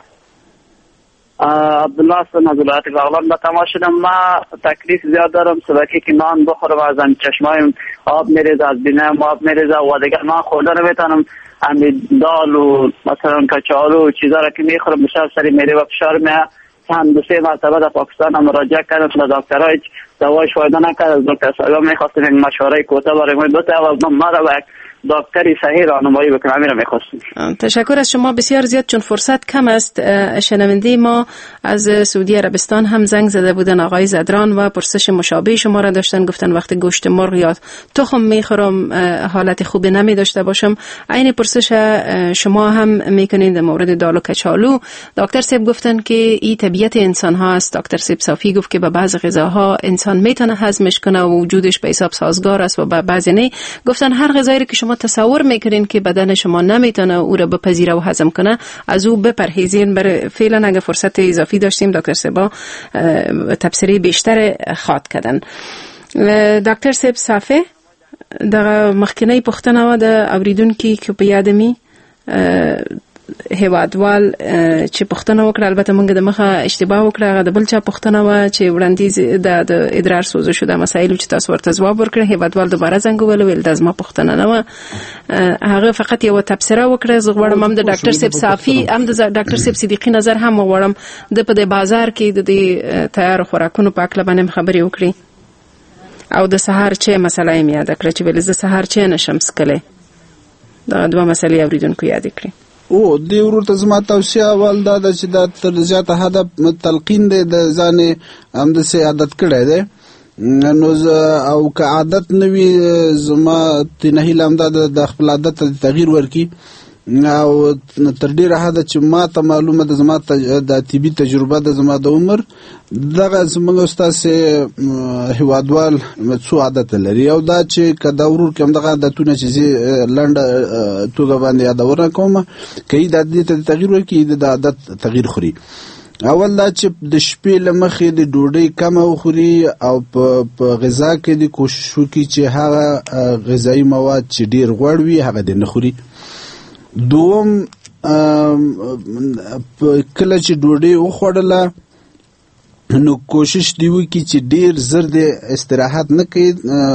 عبدالله هستم از ولایت بغلان. به تماس شدم. ما تکلیف زیاد دارم، سبکی که نان بخورم از هم چشمایم آب میریزه، از بینم آب میریزه و دیگه نان خورده نمیتونم. همین دال و مثلا کچالو و چیزا را که میخورم بسیار سری میره و فشار میاد. چند دو سه مرتبه در پاکستان هم مراجعه کردم به دکترها، دوایش فایده نکرد. از دکتر صاحب میخواستم یک مشوره کوتاه برای من بده و ما را به دکتری صحیح راهنمایی بکنه. همین را میخواستم. تشکر از شما بسیار زیاد. چون فرصت کم است، شنونده ما از سعودی عربستان هم زنگ زده بودن، آقای زدران، و پرسش مشابه شما را داشتن. گفتن وقتی گوشت مرغ یا تخم میخورم حالت خوبی نمی داشته باشم. عین پرسش شما هم میکنین در مورد دال و کچالو. دکتر صاحب گفتن که این طبیعت انسان ها است. دکتر صاحب صافی گفت که به بعض غذاها انسان میتونه هضمش کنه و وجودش به حساب سازگار است و به بعضی نه. گفتن هر غذایی که شما تصور میکنین که بدن شما نمیتونه او را بپذیره و هضم کنه، از او بپرهیزین. برای فعلا اگه فرصت اضافی داشتیم دکتر صاحب تفسیری بیشتر خواد کردن. دکتر صاحب صافی دغه مخکنی پښتنه و د اوریدونکو کې په یاد می هیوادوال چې پښتنه وکړه، البته موږ د مخه اشتباه وکړه، هغه د بل چا پښتنه و چې وړاندیز د ادرار سوزش د مسایلو چې تاسو ورته ځواب ورکړ. هیوادوال دوباره زنګ ویل د زما پښتنه نه و، هغه فقط یو تبصره وکړه. زه غواړم هم د ډاکټر صاحب صافي هم د ډاکټر صاحب صدیقي نظر هم وغواړم د په بازار کې د تیار خوراکونو په اړه باندې خبرې وکړي او د سحر چې مسله یې یاد کړه چې ولې د سحر چې نشم سکله. دا دوه مسلې اوریدونکو یاد کړئ. او دی ورور ته زما توصیه اول دا ده چې دا تر زیاته حده تلقین دی د ځان هم د سي عادت کړی دی، نو او که عادت نوي زما تنهی لام دا د خپل عادت تغییر ورکی او تر ډیره حده چې ما ته معلومه ده زما د طبي تجربه ده زما د عمر دغه زموږ استاد هیوادوال څو عادت لري او دا چې کدا ورور کوم دغه عادتونه چې لنډ توګه باندې یادونه کوم کوي د دې تغییر ورکی د عادت تغییر خوري. اول دا چې د شپې لمخې د ډوډۍ کم وخوري او په غذا کې د کوشش وکړي چې هغه غذایی مواد چې ډیر غوړ وي هغه د نه خوري. دوم کله چې ډوډۍ وخوړله نو کوشش دی وکړي چې ډیر زر د استراحت نه کوي،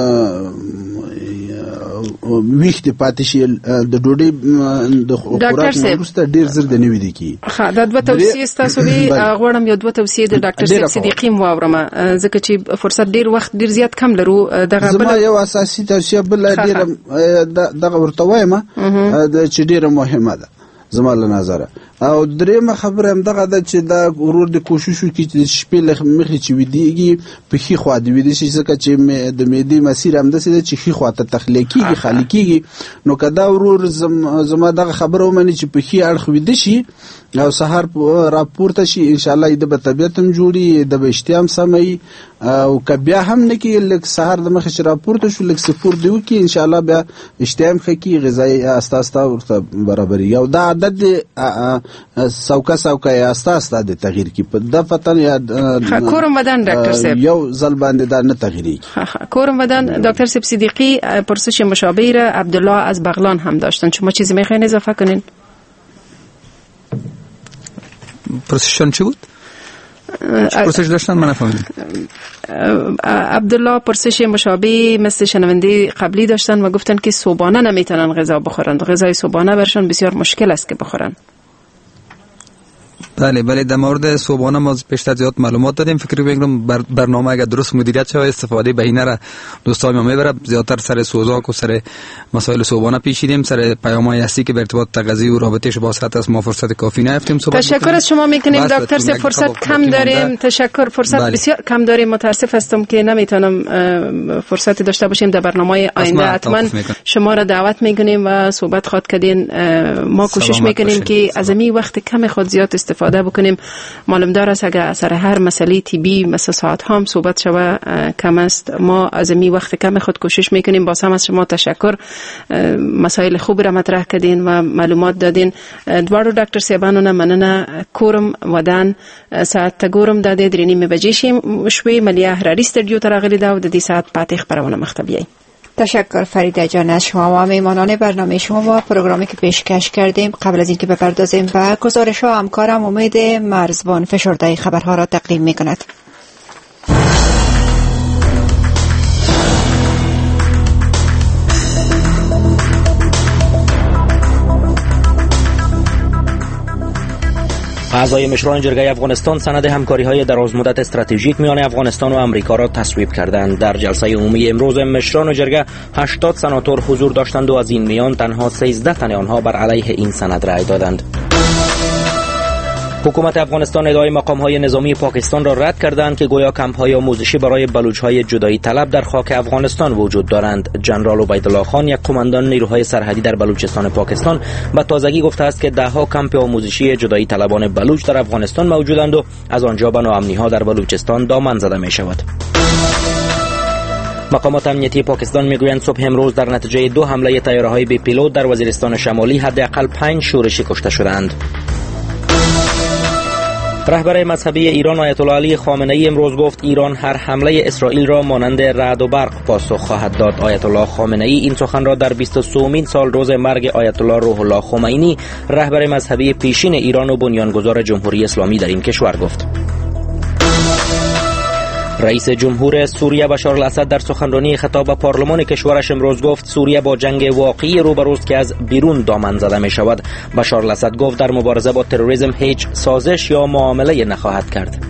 ویښ د پاتې شي د ډوډۍ د خوراک وروسته ډیر زر د نه ویده کېږي. ښه دا دوه توصیې ستاسو دي. غواړم یو دوه توصیې د ډاکټر صاحب صدیقي م واورم ځکه چې فرصت ډیر وخت ډیر زیات کم لرو. دغه زما یو اساسي توصیه بله ډیره دغه ورته وایم چې ډیره مهمه ده زما له نظره. او درېمه خبره هم دغه ده چې دا ورور د کوشش وکړي چې شپې له مخې چې ویدېږي په ښي خوا د ویده شي، ځکه چې د معدې مسیر همداسې ده چې ښي خوا ته تخلیه کېږي خالي کېږي. نو که دا ورور زما دغه خبره ومني چې په ښي اړخ ویده شي او سهار راپورته شي، انشاءالله د به طبیعت هم جوړي، د به اشتها هم سموي. او که بیا هم نه کېږي لږ سهار د مخې چې راپورته شو لږ سپور دی وکړي، انشاءالله بیا اشتها هم ښه کېږي، غذایي استا استا ورته برابرېږي. او دا عادت دی سوکه سوکه یا استا استا د تغییر کی په دفتن یا کورم بدن ډاکټر صاحب یو ځل باندې دا نه تغییری. کورم بدن دکتر صاحب صدیقی پرسش مشابهی را عبدالله از بغلان هم داشتن. شما چیزی میخواین اضافه کنین؟ پرسششون چی بود؟ پرسش داشتن من نفهمیدم. عبدالله پرسش مشابه مثل شنونده قبلی داشتن و گفتن که صبحانه نمیتونن غذا بخورن، غذای صبحانه برشان بسیار مشکل است که بخورن. بله بله در مورد صبحانه ما بیشتر زیاد معلومات دادیم. فکر می‌کنم بر برنامه اگر درست مدیریت شه استفاده بهینه را دوستان ما میبره. زیادتر سر سوزاک و سر مسائل صبحانه پیچیدیم، سر پیام‌های هستی که به ارتباط تغذیه و رابطه با صحت است ما فرصت کافی نیافتیم. تشکر از شما میکنیم دکتر. سه فرصت کم داریم. تشکر. فرصت بله. بسیار کم داریم. متاسف هستم که نمیتونم فرصت داشته باشیم در برنامه آینده. حتما شما را دعوت میکنیم و صحبت خواهد کردین. ما کوشش میکنیم که از این وقت کم خود زیاد استفاده بکنیم. معلوم دار است اگر سر هر مسئله طبی مثل ساعت هم صحبت شوه کم است. ما از این وقت کم خود کوشش میکنیم. باز هم از شما تشکر. مسائل خوب را مطرح کردین و معلومات دادین. دوارو دکتر سیبانو مننه کورم ودان ساعت تگورم داده درینی مبجیشیم شوی ملیه احراری استودیو تراغلی دا و دی ساعت پاتیخ پروانه مختبیه. تشکر فریده جان از شما و میمانان برنامه شما و پروگرامی که پیشکش کردیم. قبل از اینکه بپردازیم به گزارش ها، همکارم امید مرزبان فشرده خبرها را تقدیم میکند. اعضای مشران جرگه افغانستان سند همکاری‌های درازمدت استراتژیک میان افغانستان و آمریکا را تصویب کردند. در جلسه عمومی امروز مشران و جرگه هشتاد سناتور حضور داشتند و از این میان تنها سیزده تن آنها بر علیه این سند رأی دادند. حکومت افغانستان ادعای مقام‌های نظامی پاکستان را رد کردند که گویا کمپ‌های آموزشی برای بلوچ‌های جدایی طلب در خاک افغانستان وجود دارند. جنرال عبیدالله خان، یک قماندان نیروهای سرحدی در بلوچستان پاکستان، به تازگی گفته است که ده‌ها کمپ آموزشی جدایی طلبان بلوچ در افغانستان موجودند و از آنجا به ناامنی‌ها در بلوچستان دامن زده می‌شود. مقامات امنیتی پاکستان میگویند صبح امروز در نتیجه دو حمله طیاره‌های بی پیلوت در وزیرستان شمالی حداقل پنج شورشی کشته شدند. رهبر مذهبی ایران آیت الله علی خامنه ای امروز گفت ایران هر حمله اسرائیل را مانند رعد و برق پاسخ خواهد داد. آیت الله خامنه ای این سخن را در بیست و سومین سال روز مرگ آیت الله روح الله خمینی، رهبر مذهبی پیشین ایران و بنیانگذار جمهوری اسلامی در این کشور گفت. رئیس جمهور سوریه بشار الاسد در سخنرانی خطاب به پارلمان کشورش امروز گفت سوریه با جنگ واقعی روبروست که از بیرون دامن زده می شود. بشار الاسد گفت در مبارزه با تروریسم هیچ سازش یا معامله نخواهد کرد.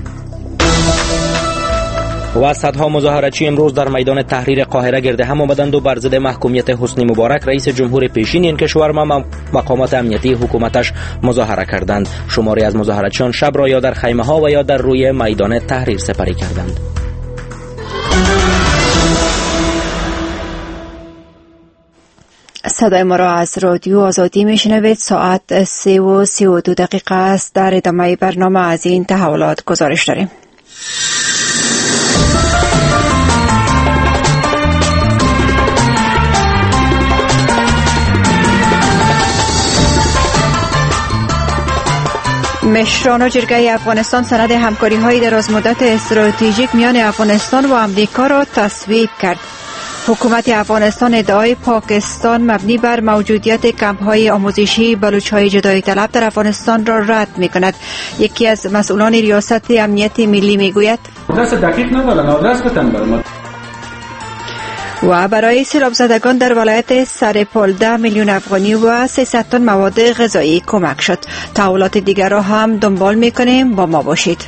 و صدها مظاهرچی امروز در میدان تحریر قاهره گرد هم آمدند و بر ضد محکومیت حسنی مبارک رئیس جمهور پیشین این کشور ما مقامات امنیتی حکومتش مظاهره کردند. شماری از مظاهرچیان شب را یا در خیمه ها و یا در روی میدان تحریر سپری کردند. صدای ما را از رادیو آزادی میشنوید. ساعت سه و سی و دو دقیقه است. در ادامه برنامه از این تحولات گزارش داریم. مشران و جرگه افغانستان سند همکاری‌های درازمدت استراتژیک میان افغانستان و آمریکا را تصویب کرد. حکومت افغانستان ادعای پاکستان مبنی بر موجودیت کمپ‌های آموزشی بلوچ‌های جدایی طلب در افغانستان را رد می‌کند. یکی از مسئولان ریاست امنیت ملی می‌گوید آدرس دقیق ندارن، آدرس بتن برام. و برای سیلاب زدگان در ولایت سرپل ده میلیون افغانی و سیصد تن مواد غذایی کمک شد. تحولات دیگر را هم دنبال می‌کنیم، با ما باشید.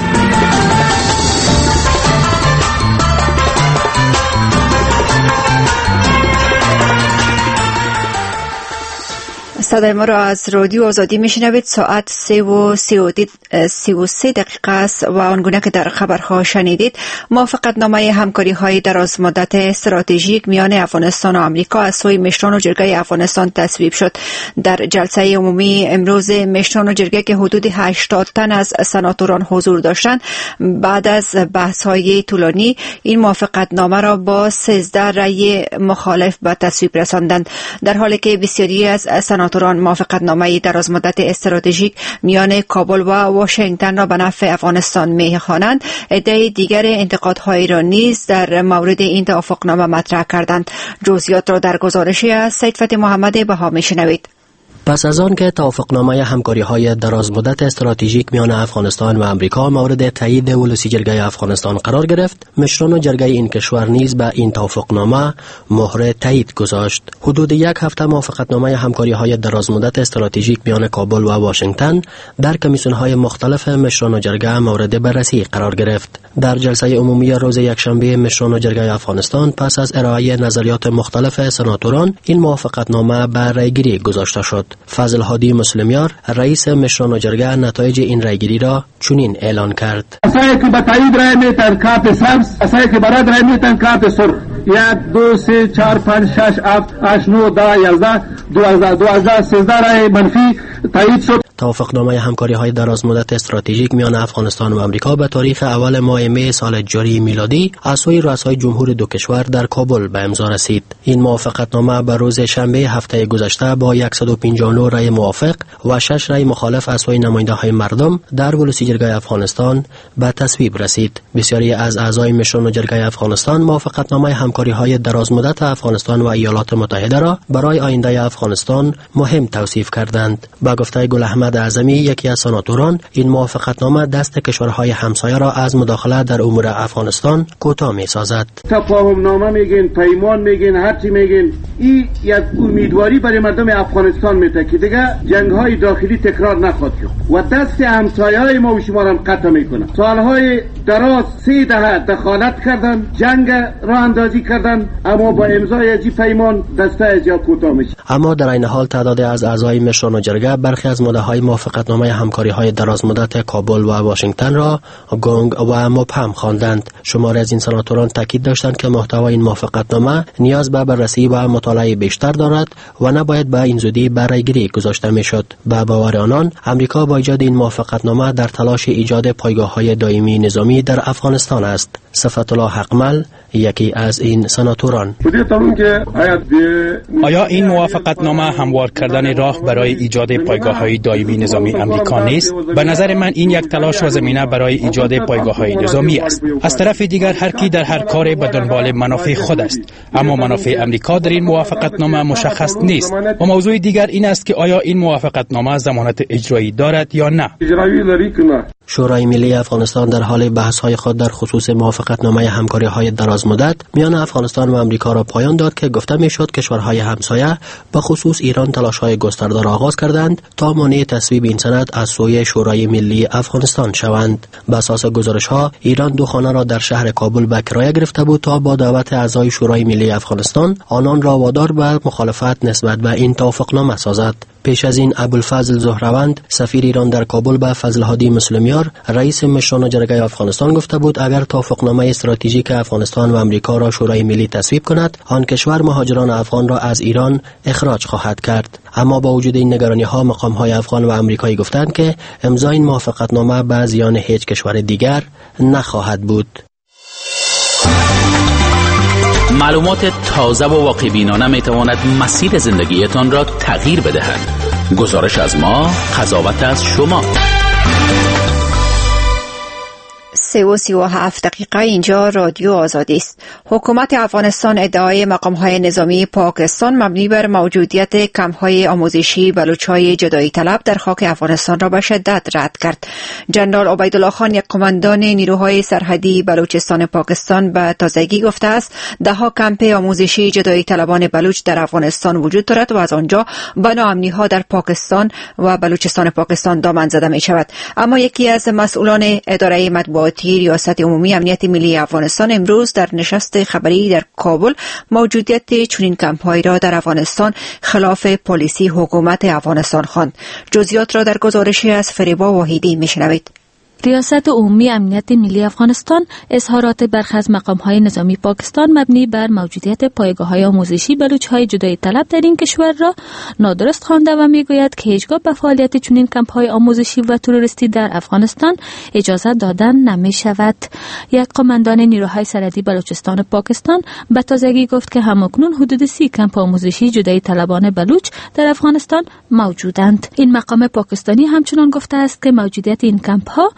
صدای ما را از رادیو آزادی میشنوید. ساعت سه و سی و سه دقیقه است و آنگونه که در خبرها شنیدید موافقت نامه همکاری های دراز مدت استراتژیک میان افغانستان و آمریکا از سوی مشران و جرگه افغانستان تصویب شد. در جلسه عمومی امروز مشران و جرگه که حدود هشتاد تن از سناتوران حضور داشتند بعد از بحث های طولانی این موافقت نامه را با سیزده رأی مخالف به تصویب رساندند، در حالی که بسیاری از سناتوران موافقت نامه درازمدت استراتژیک میان کابل و واشنگتن را به نفع افغانستان می‌خوانند. عده دیگر انتقادهای را نیز در مورد این توافقنامه مطرح کردند. جزئیات را در گزارشی از سید فتح محمد بها می‌شنوید. پس از آن که توافقنامه همکاری‌های درازمدت استراتژیک میان افغانستان و آمریکا مورد تایید ولسی جرگه افغانستان قرار گرفت، مشران جرگه این کشور نیز به این توافقنامه مهر تایید گذاشت. حدود یک هفته موافقتنامه همکاری‌های درازمدت استراتژیک میان کابل و واشنگتن در کمیسیون‌های مختلف مشران جرگه مورد بررسی قرار گرفت. در جلسه عمومی روز یکشنبه مشران جرگه افغانستان پس از ارائه نظریات مختلف سناتوران این موافقتنامه به رأیگیری گذاشته شد. فضل هادی مسلمیار رئیس مشران جرگه نتایج این رأیگیری را چنین اعلان کرد: کسایی که به تایید رأی میتن کارت سبز، کسایی که برای رأی میتن کارت سرخ. یک دو سه چهار پنج شش هفت هشت نه ده یازده دوازده دوازده سیزده رأی منفی تایید شد. توافقنامه همکاری‌های درازمدت استراتژیک میان افغانستان و آمریکا به تاریخ اول ماه می سال جاری میلادی از سوی رؤسای جمهور دو کشور در کابل به امضا رسید. این موافقتنامه به روز شنبه هفته گذشته با صد و پنجاه و نه رأی موافق و شش رأی مخالف از سوی نماینده‌های مردم در ولسی جرگه افغانستان به تصویب رسید. بسیاری از اعضای مشران جرگه افغانستان موافقتنامه همکاری‌های درازمدت افغانستان و ایالات متحده را برای آینده افغانستان مهم توصیف کردند. با گفته گل احمد اعظمی، یکی از سناتوران، این موافقتنامه دست کشورهای همسایه را از مداخله در امور افغانستان کوتاه می‌سازد. تفاهم نامه میگین، پیمان میگین، هر چی میگین، این یک امیدواری برای مردم افغانستان میده که دیگه جنگ‌های داخلی تکرار نخواهد شد و دست همسایه‌های ما و شما را قطع میکنه. سالهای دراز سه دهه دخالت کردن، جنگ راه اندازی کردن، اما با امضای این پیمان دست از یا کوتاه میشه. اما در این حال تعداد از اعضای مشران و جرگه برخی از ماده‌های موافقتنامه همکاری‌های درازمدت کابل و واشنگتن را گنگ و مبهم خواندند. شماری از این سناتوران تاکید داشتند که محتوای این موافقتنامه نیاز به بررسی و مطالعه بیشتر دارد و نباید به این زودی به رأیگیری گذاشته میشد. به باور آنان، آمریکا با ایجاد این موافقتنامه در تلاش ایجاد پایگاه‌های دائمی نظامی در افغانستان است. صفت الله حقمل یکی از این سناتوران: آیا این موافقتنامه هموار کردن راه برای ایجاد پایگاه‌های دائمی نظامی امریکا نیست؟ به نظر من این یک تلاش و زمینه برای ایجاد پایگاه‌های نظامی است. از طرف دیگر هر کی در هر کاری به دنبال منافع خود است، اما منافع امریکا در این موافقتنامه مشخص نیست. و موضوع دیگر این است که آیا این موافقتنامه ضمانت اجرایی دارد یا نه. شورای ملی افغانستان در حال بحث‌های خود در خصوص موافقتنامه همکاری‌های درازمدت میان افغانستان و آمریکا را پایان داد که گفته میشد کشورهای همسایه به خصوص ایران تلاش‌های گسترده را آغاز کردند تا مانع تصویب این سند از سوی شورای ملی افغانستان شوند. بر اساس گزارش‌ها ایران دو خانه را در شهر کابل به کرایه گرفته بود تا با دعوت اعضای شورای ملی افغانستان آنان را وادار به مخالفت نسبت به این توافقنامه سازد. پیش از این ابوالفضل زهروند سفیر ایران در کابل به فضل هادی مسلمیار رئیس مشران جرگه افغانستان گفته بود اگر توافقنامه استراتژیک افغانستان و آمریکا را شورای ملی تصویب کند، آن کشور مهاجران افغان را از ایران اخراج خواهد کرد. اما با وجود این نگرانی‌ها، مقام‌های افغان و آمریکایی گفتند که امضای این موافقتنامه به زیان هیچ کشور دیگر نخواهد بود. معلومات تازه و واقع‌بینانه می‌تواند مسیر زندگیتان را تغییر بدهد. گزارش از ما، قضاوت از شما. سه و سی و هفت دقیقه اینجا رادیو آزادی است. حکومت افغانستان ادعای مقام‌های نظامی پاکستان مبنی بر موجودیت کمپ‌های آموزشی بلوچ‌های جدایی طلب در خاک افغانستان را به شدت رد کرد. جنرال عبیدالله خان، یک قماندان نیروهای سرحدی بلوچستان پاکستان، به تازگی گفته است ده‌ها کمپ آموزشی جدایی طلبان بلوچ در افغانستان وجود دارد و از آنجا به ناامنی‌ها در پاکستان و بلوچستان پاکستان دامن زده می‌شود. اما یکی از مسئولان اداره مطبوعاتی ریاست عمومی امنیت ملی افغانستان امروز در نشست خبری در کابل موجودیت چنین کمپ‌هایی را در افغانستان خلاف پالیسی حکومت افغانستان خواند. جزئیات را در گزارشی از فریبا واحدی میشنوید. ریاست عمومی امنیت ملی افغانستان اظهارات برخی از مقام‌های نظامی پاکستان مبنی بر موجودیت پایگاه‌های آموزشی بلوچ‌های جدایی طلب در این کشور را نادرست خوانده و می‌گوید که هیچگاه به فعالیت چنین کمپ‌های آموزشی و تروریستی در افغانستان اجازه دادن نمی‌شود. یک قماندان نیروهای سرحدی بلوچستان پاکستان به تازگی گفت که همکنون حدود سی کمپ آموزشی جدایی طلبان بلوچ در افغانستان موجودند. این مقام پاکستانی همچنان گفته است که موجودیت این کمپ‌ها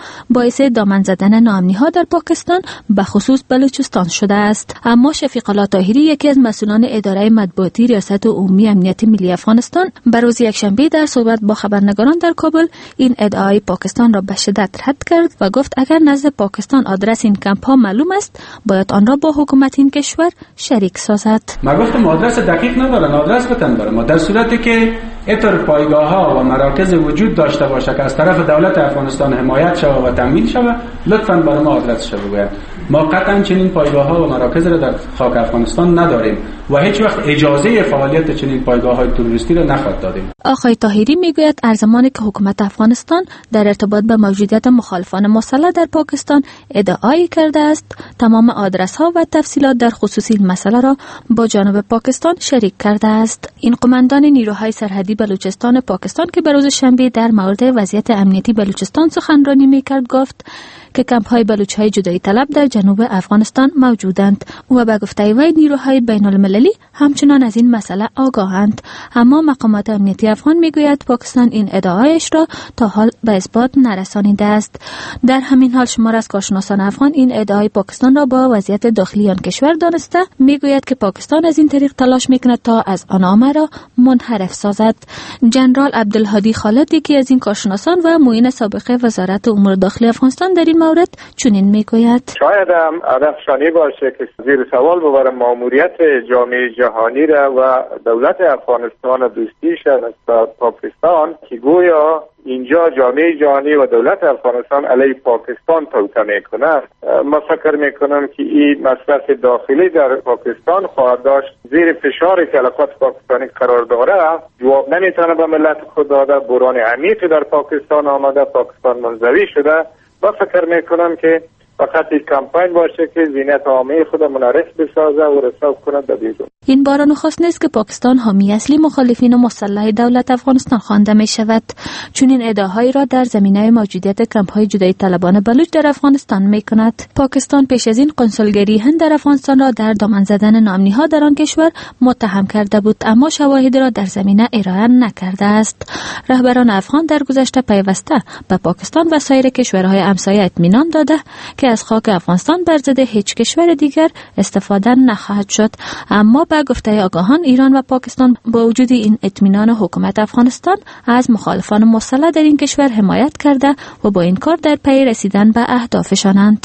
باعث دامن زدن ناامنی‌ها در پاکستان به خصوص بلوچستان شده است. اما شفیق الله طاهری، یکی از مسئولان اداره مطبوعاتی ریاست عمومی امنیت ملی افغانستان، به روز یکشنبه در صحبت با خبرنگاران در کابل این ادعای پاکستان را به شدت رد کرد و گفت اگر نزد پاکستان آدرس این کمپ ها معلوم است باید آن را با حکومت این کشور شریک سازد. ما گفتم آدرس دقیق ندارن، آدرس بتن برای ما، در صورتی که اینطور پایگاه ها و مراکز وجود داشته باشه که از طرف دولت افغانستان حمایت شود و تامین شود، لطفاً برای ما آدرس شو بگوید. ما قطعاً چنین پایگاه ها و مراکز را در خاک افغانستان نداریم و هیچ وقت اجازه فعالیت چنین پایگاه های تروریستی را نخواهد دادیم. آقای طاهری میگوید ارزمانی که حکومت افغانستان در ارتباط به موجودیت مخالفان مسلح در پاکستان ادعایی کرده است، تمام آدرس ها و تفصیلات در خصوص این مسئله را با جانب پاکستان شریک کرده است. این قماندان نیروهای سرحدی بلوچستان پاکستان که به روز شنبه در مورد وضعیت امنیتی بلوچستان سخنرانی میکرد گفت که کمپ های بلوچ های جدایی طلب در جنوب افغانستان موجودند و به گفته وی نیروهای بین المللی همچنان از این مسئله آگاهند. اما مقامات امنیتی افغان میگوید پاکستان این ادعایش را تا حال به اثبات نرسانیده است. در همین حال شمار از کارشناسان افغان این ادعای پاکستان را با وضعیت داخلی آن کشور دانسته میگوید که پاکستان از این طریق تلاش میکند تا از آن نامه را منحرف سازد. جنرال عبدالهادی خالد، یکی از این کارشناسان و معین سابق وزارت امور داخلی افغانستان، در این مورد چنین میگوید: شاید هم هدفشانی باشه که زیر سوال ببرم ماموریت جامعه جهانی را و دولت افغانستان دوستیش از پاکستان که گویا اینجا جامعه جهانی و دولت افغانستان علیه پاکستان توطئه میکنه. ما فکر میکنم که این مصرف داخلی در پاکستان خواهد داشت زیر فشار که علاقات پاکستانی قرار داره جواب نمیتونه به ملت خود داده. بحران عمیقی در پاکستان آمده، پاکستان منزوی شده و فکر میکنم که فقط یک کمپین باشه که ذهنیت عامه خود منحرف بسازه و رسوب کنه در بیرون. این بار نخست نیست که پاکستان حامی اصلی مخالفین مسلح دولت افغانستان خوانده می شود، چون این ادعاهایی را در زمینه موجودیت کمپ‌های جدایی طلبان بلوچ در افغانستان می کند. پاکستان پیش از این قنسولگری هند در افغانستان را در دامن زدن ناامنی‌ها در آن کشور متهم کرده بود، اما شواهدی را در زمینه ارائه نکرده است. رهبران افغان در گذشته پیوسته به پاکستان و سایر کشورهای همسایه اطمینان داده که از خاک افغانستان بر ضد هیچ کشور دیگر استفاده نخواهد شد. اما به گفته آگاهان ایران و پاکستان با وجود این اطمینان حکومت افغانستان از مخالفان مسلح در این کشور حمایت کرده و با این کار در پی رسیدن به اهدافشانند.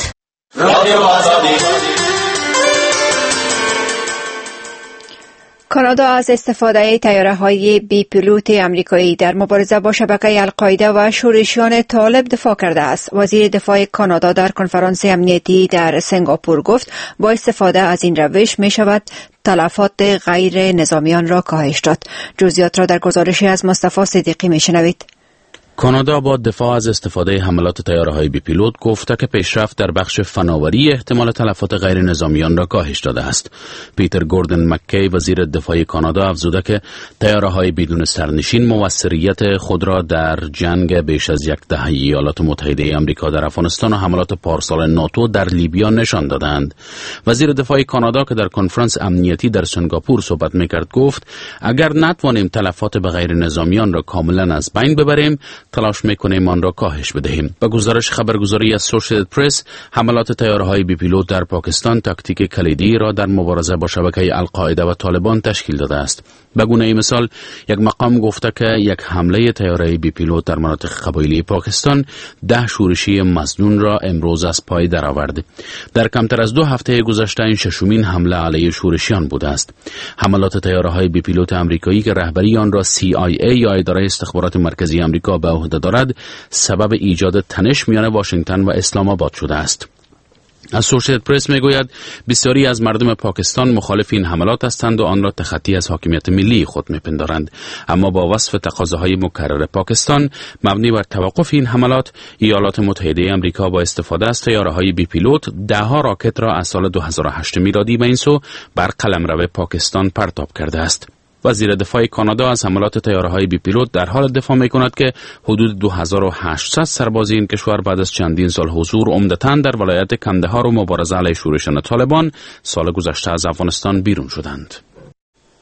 کانادا از استفاده طیاره‌های بی پیلوت آمریکایی در مبارزه با شبکه القاعده و شورشیان طالب دفاع کرده است. وزیر دفاع کانادا در کنفرانس امنیتی در سنگاپور گفت با استفاده از این روش می شود تلفات غیر نظامیان را کاهش داد. جزئیات را در گزارشی از مصطفی صدیقی می شنوید. کانادا با دفاع از استفاده حملات طیاره‌های بی پیلوت گفته که پیشرفت در بخش فناوری احتمال تلفات غیر نظامیان را کاهش داده است. پیتر گوردن مکی وزیر دفاع کانادا افزوده که طیاره‌های بدون سرنشین موثریت خود را در جنگ بیش از یک دهه ایالات متحده آمریکا در افغانستان و حملات پارسال ناتو در لیبیا نشان دادند. وزیر دفاع کانادا که در کنفرانس امنیتی در سنگاپور صحبت می‌کرد گفت اگر نتوانیم تلفات به غیر نظامیان را کاملا از بین ببریم تلاش میکنیم آن را کاهش بدهیم. به گزارش خبرگزاری از اسوسییتد پرس، حملات طیاره‌های بی پیلوت در پاکستان تاکتیک کلیدی را در مبارزه با شبکه القاعده و طالبان تشکیل داده است. به گونه مثال، یک مقام گفته که یک حمله طیاره بی پیلوت در مناطق قبایلی پاکستان ده شورشی مظنون را امروز از پای درآورد. در کمتر از دو هفته گذشته این ششمین حمله علیه شورشیان بوده است. حملات طیاره‌های بی پیلوت آمریکایی که رهبری آن را سی آی ای یا اداره استخبارات مرکزی آمریکا به عهده دارد، سبب ایجاد تنش میان واشنگتن و اسلام آباد شده است. اسوسییتد پرس میگوید بسیاری از مردم پاکستان مخالف این حملات هستند و آن را تخطی از حاکمیت ملی خود میپندارند، اما با وصف تقاضاهای مکرر پاکستان مبنی بر توقف این حملات، ایالات متحده آمریکا با استفاده از طیاره‌های بی پیلوت ده‌ها راکت را از سال دو هزار و هشت میلادی به این سو بر قلمرو پاکستان پرتاب کرده است. وزیر دفاع کانادا از حملات طیاره‌های بی پیلوت در حال دفاع می‌کند که حدود دو هزار و هشتصد سرباز این کشور بعد از چندین سال حضور عمدتاً در ولایت کندهار و مبارزه علیه شورشیان طالبان سال گذشته از افغانستان بیرون شدند.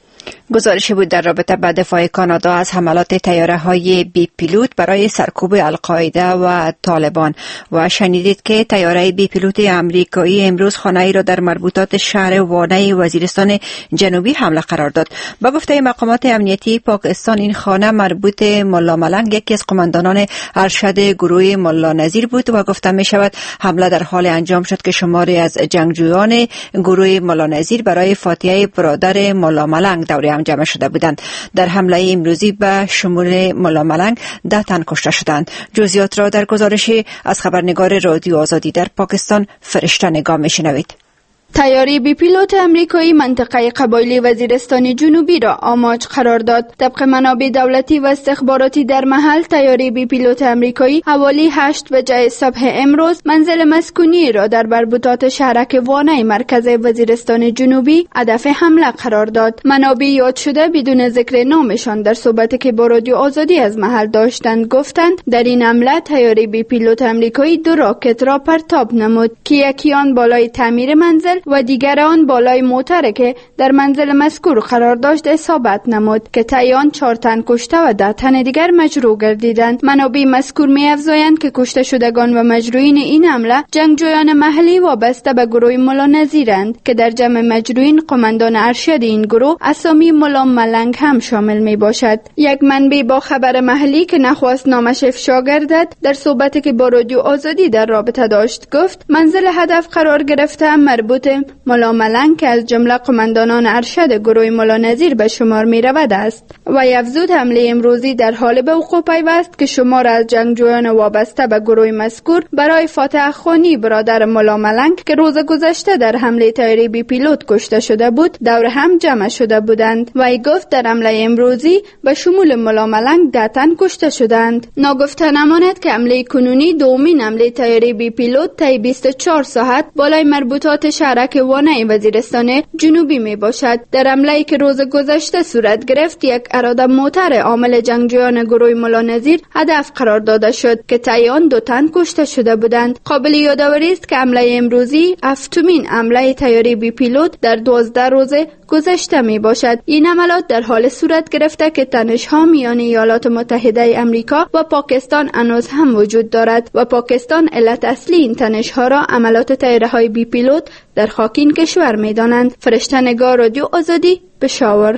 گزارشی بود در رابطه با دفاع کانادا از حملات طیاره‌های بی پیلوت برای سرکوب القاعده و طالبان و شنیدید که طیاره بی پیلوت آمریکایی امروز خانه‌ای را در مربوطات شهر وانه وزیرستان جنوبی حمله قرار داد. با گفته مقامات امنیتی پاکستان این خانه مربوط ملا ملنگ یکی از قماندانان ارشد گروه ملا نذیر بود و گفته می شود حمله در حال انجام شد که شماری از جنگجویان گروه ملا نذیر برای فاتحه برادر ملا ملنگ دوره هم جمع شده بودند. در حمله امروزی به شمول ملا ملنگ ده تن کشته شدند. جزئیات را در گزارشی از خبرنگار رادیو آزادی در پاکستان فرشته نگاه میشنوید. طیاره بی پیلوت امریکایی منطقه قبایلی وزیرستان جنوبی را آماج قرار داد. طبق منابع دولتی و استخباراتی در محل، طیاره بی پیلوت امریکایی حوالی هشت بجه صبح امروز منزل مسکونی را در مربوطات شهرک وانه مرکز وزیرستان جنوبی هدف حمله قرار داد. منابع یاد شده بدون ذکر نامشان در صحبتی که با رادیو آزادی از محل داشتند گفتند در این حمله طیاره بی پیلوت امریکایی دو راکت را پرتاب نمود که یکی آن بالای تعمیر منزل و دیگر آن بالای موتر که در منزل مذکور قرار داشت اصابت نمود که طی چهار تن کشته و ده تن دیگر مجروح گردیدند. منابع مذکور می‌افزایند که کشته شدگان و مجروحین این حمله جنگجویان محلی وابسته به گروه ملا نذیرند که در جمع مجروحین قماندان ارشد این گروه اسامی ملا ملنگ هم شامل می باشد. یک منبع با خبر محلی که نخواست نامش افشا گردد در صحبتی که با رادیو آزادی در رابطه داشت گفت منزل هدف قرار گرفته مربوط ملا ملنگ که از جمله قماندانان ارشد گروه ملا نذیر به شمار می رود است و افزود حمله امروزی در حال به وقوع پیوست که شمار از جنگجویان وابسته به گروه مذکور برای فاتح خانی برادر ملا ملنگ که روز گذشته در حمله طیاره بی پیلوت کشته شده بود دور هم جمع شده بودند و ای گفت در حمله امروزی به شمول ملا ملنگ ده تن کشته شدند. ناگفته نماند که حمله کنونی دومین حمله طیاره بی پیلوت طی بیست و چهار ساعت بالای مربوطات شهرک وانه وزیرستان جنوبی می باشد. در حمله‌ای که روز گذشته صورت گرفت یک اراده موتر عامل جنگجویان گروه ملا نذیر هدف قرار داده شد که طی آن دو تن کشته شده بودند. قابل یادآوری است که حمله امروزی هفتمین حمله طیاره بی پیلوت در دوازده روز گذشته می باشد. این عملیات در حال صورت گرفته که تنش‌ها میان ایالات متحده آمریکا و پاکستان هنوز هم وجود دارد و پاکستان علت اصلی این تنش‌ها را عملیات طیاره‌های بی پیلوت در خاک این کشور می‌دانند. فرشته نگار، رادیو آزادی، پشاور.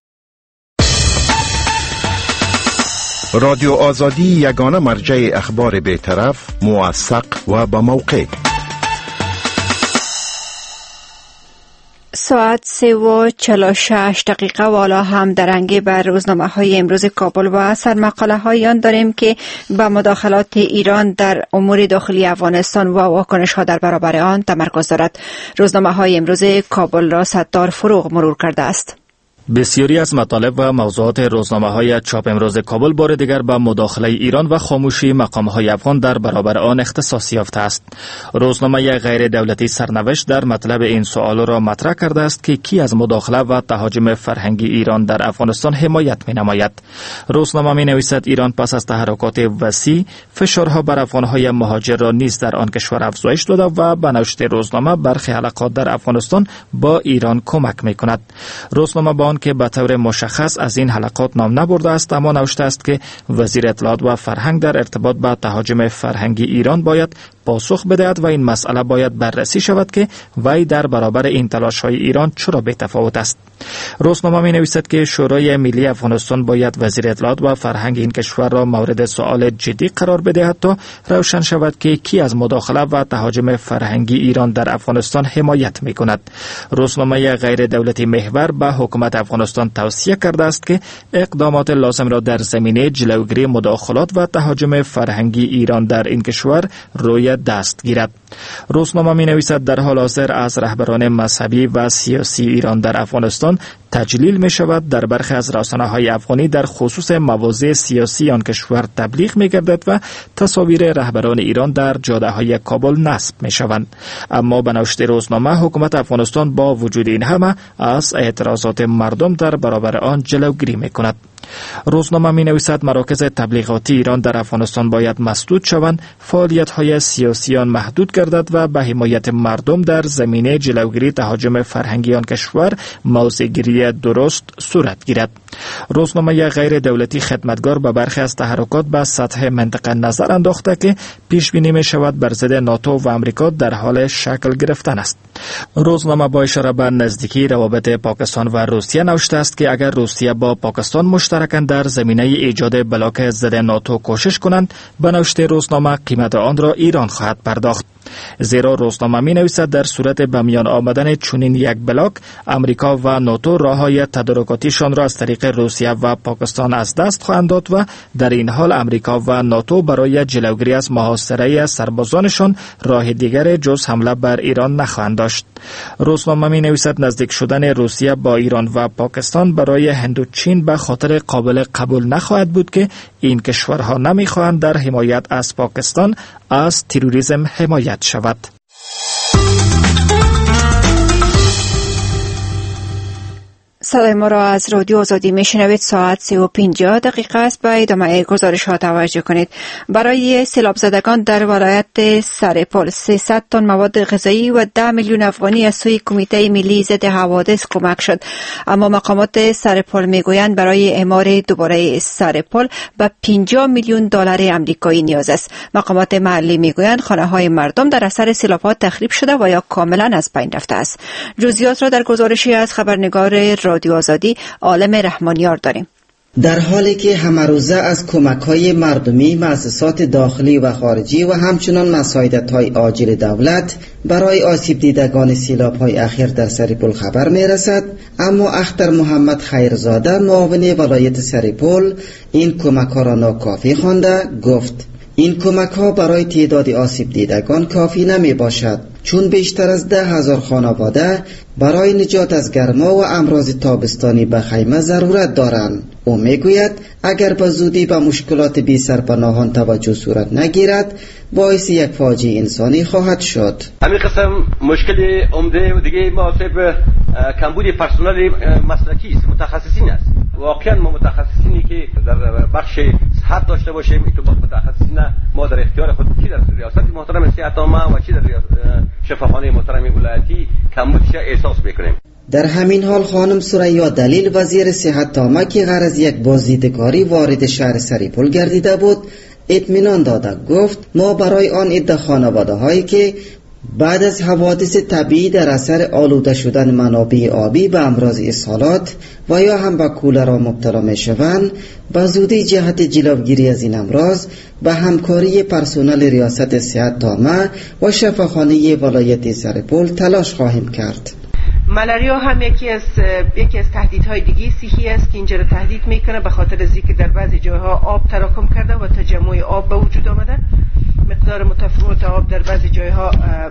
رادیو آزادی یگانه مرجع اخبار بی‌طرف، موثق و با موقع. ساعت سه و چهل و شش دقیقه و حالا هم درنگی بر روزنامه های امروز کابل و سرمقاله های آن داریم که به مداخلات ایران در امور داخلی افغانستان و واکنش ها در برابر آن تمرکز دارد. روزنامه های امروز کابل را ستار فروغ مرور کرده است. بسیاری از مطالب و موضوعات روزنامه‌های چاپ امروز کابل بار دیگر به مداخله ایران و خاموشی مقام‌های افغان در برابر آن اختصاص یافته است. روزنامه غیر دولتی سرنوشت در مطلب این سوال را مطرح کرده است که کی از مداخله و تهاجم فرهنگی ایران در افغانستان حمایت می‌نماید. روزنامه می‌نویسد ایران پس از تحرکات وسیع فشارها بر افغان‌های مهاجر را نیز در آن کشور افزایش داده و به نوشته روزنامه برخی حلقات در افغانستان با ایران کمک می‌کند. روزنامه با که به طور مشخص از این حلقات نام نبرده است، اما نوشته است که وزیر اطلاعات و فرهنگ در ارتباط با تهاجم فرهنگی ایران باید پاسخ بدهد و این مسئله باید بررسی شود که وی در برابر این تلاش‌های ایران چرا بی‌تفاوت است. روزنامه می‌نویسد که شورای ملی افغانستان باید وزیر اطلاعات و فرهنگ این کشور را مورد سؤال جدی قرار بدهد تا روشن شود که کی از مداخله و تهاجم فرهنگی ایران در افغانستان حمایت می‌کند. روزنامه غیر دولتی محور به حکومت افغانستان توصیه کرده است که اقدامات لازم را در زمینه جلوگیری مداخلات و تهاجم فرهنگی ایران در این کشور روی دست گیرد. روزنامه می‌نویسد در حال حاضر از رهبران مذهبی و سیاسی ایران در افغانستان تجلیل می شود در برخی از رسانه‌های افغانی در خصوص مواضع سیاسی آن کشور تبلیغ می گردد و تصاویر رهبران ایران در جاده‌های کابل نصب می شوند. اما به نوشته روزنامه حکومت افغانستان با وجود این همه از اعتراضات مردم در برابر آن جلوگیری می کند. روزنامه می نویسد مراکز تبلیغاتی ایران در افغانستان باید مسدود شوند، فعالیت‌های سیاسی آن محدود گردد و به حمایت مردم در زمینه جلوگیری تهاجم فرهنگی آن کشور موضع‌گیری درست صورت گیرد. روزنامه غیر دولتی خدمتگار به برخی از تحرکات به سطح منطقه نظر انداخته که پیش بینی می شود بر ضد ناتو و آمریکا در حال شکل گرفتن است. روزنامه با اشاره به نزدیکی روابط پاکستان و روسیه نوشته است که اگر روسیه با پاکستان مشترکاً در زمینه ایجاد بلاک ضد ناتو کوشش کنند، به نوشته روزنامه قیمت آن را ایران خواهد پرداخت. زیرا روزنامه می نویسد در صورت به میان آمدن چنین یک بلاک، امریکا و ناتو راههای تدارکاتیشان را از طریق روسیه و پاکستان از دست خواهند داد و در این حال امریکا و ناتو برای جلوگیری از محاصره سربازانشان راه دیگر جز حمله بر ایران نخواهند داشت. روزنامه می نویسد نزدیک شدن روسیه با ایران و پاکستان برای هند و چین به خاطر قابل قبول نخواهد بود که این کشورها نمی خواهند در حمایت از پاکستان از تروریسم حمایت شود. صدای ما را از رادیو آزادی میشنوید. ساعت سه و پنجاه دقیقه است. به ادامه گزارش ها توجه کنید. برای سیلاب زدگان در ولایت سرپل سیصد تن مواد غذایی و ده میلیون افغانی از سوی کمیته ملی ضد حوادث کمک شد. اما مقامات سرپل میگویند برای اعمار دوباره سرپل به پنجاه میلیون دلار آمریکایی نیاز است. مقامات محلی میگویند خانه های مردم در اثر سیلاب ها تخریب شده و یا کاملا از بین رفته است. جزئیات را در گزارشی از خبرنگار رادیو آزادی عالم رحمانیار داریم. در حالی که همه روزه از کمک‌های مردمی، مؤسسات داخلی و خارجی و همچنان مساعدت‌های عاجل دولت برای آسیب دیدگان سیلاب‌های اخیر در سرپل خبر می‌رسد، اما اختر محمد خیرزاده معاون ولایت سرپل این کمک‌ها را ناکافی خوانده گفت این کمک‌ها برای تعداد آسیب دیدگان کافی نمی باشد، چون بیشتر از ده هزار خانواده برای نجات از گرما و امراض تابستانی به خیمه ضرورت دارند. او میگوید اگر به زودی به مشکلات بی سرپناهان توجه صورت نگیرد، باعث یک فاجعه انسانی خواهد شد. همین قسم مشکل عمده و دیگه مواسب کمبود پرسنل مسلکی است، متخصصین است. واقعا ما متخصصینی که در بخش صحت داشته باشیم، این تو متخصصین ما در اختیار خود چی در ریاست محترم صحت عامه و چی در شفاخانه محترم ولایتی کمبودش احساس میکنیم. در همین حال خانم ثریا دلیل وزیر صحت عامه که غرض یک بازدیدکاری وارد شهر سرپل گردیده بود اطمینان داده گفت ما برای آن عده خانواده هایی که بعد از حوادث طبیعی در اثر آلوده شدن منابع آبی به امراض اسهالات و یا هم به کولرا مبتلا می شوند، به زودی جهت جلوگیری از این امراض به همکاری پرسنل ریاست صحت عامه و شفاخانه ولایت سرپل تلاش خواهیم کرد. ملاریا هم یکی از یکی از تهدیدهای دیگه صحی است که اینجا رو تهدید میکنه، به خاطر از اینکه در بعضی جاها آب تراکم کرده و تجمع آب به وجود آمده، مقدار متفاوت آب در بعضی جاها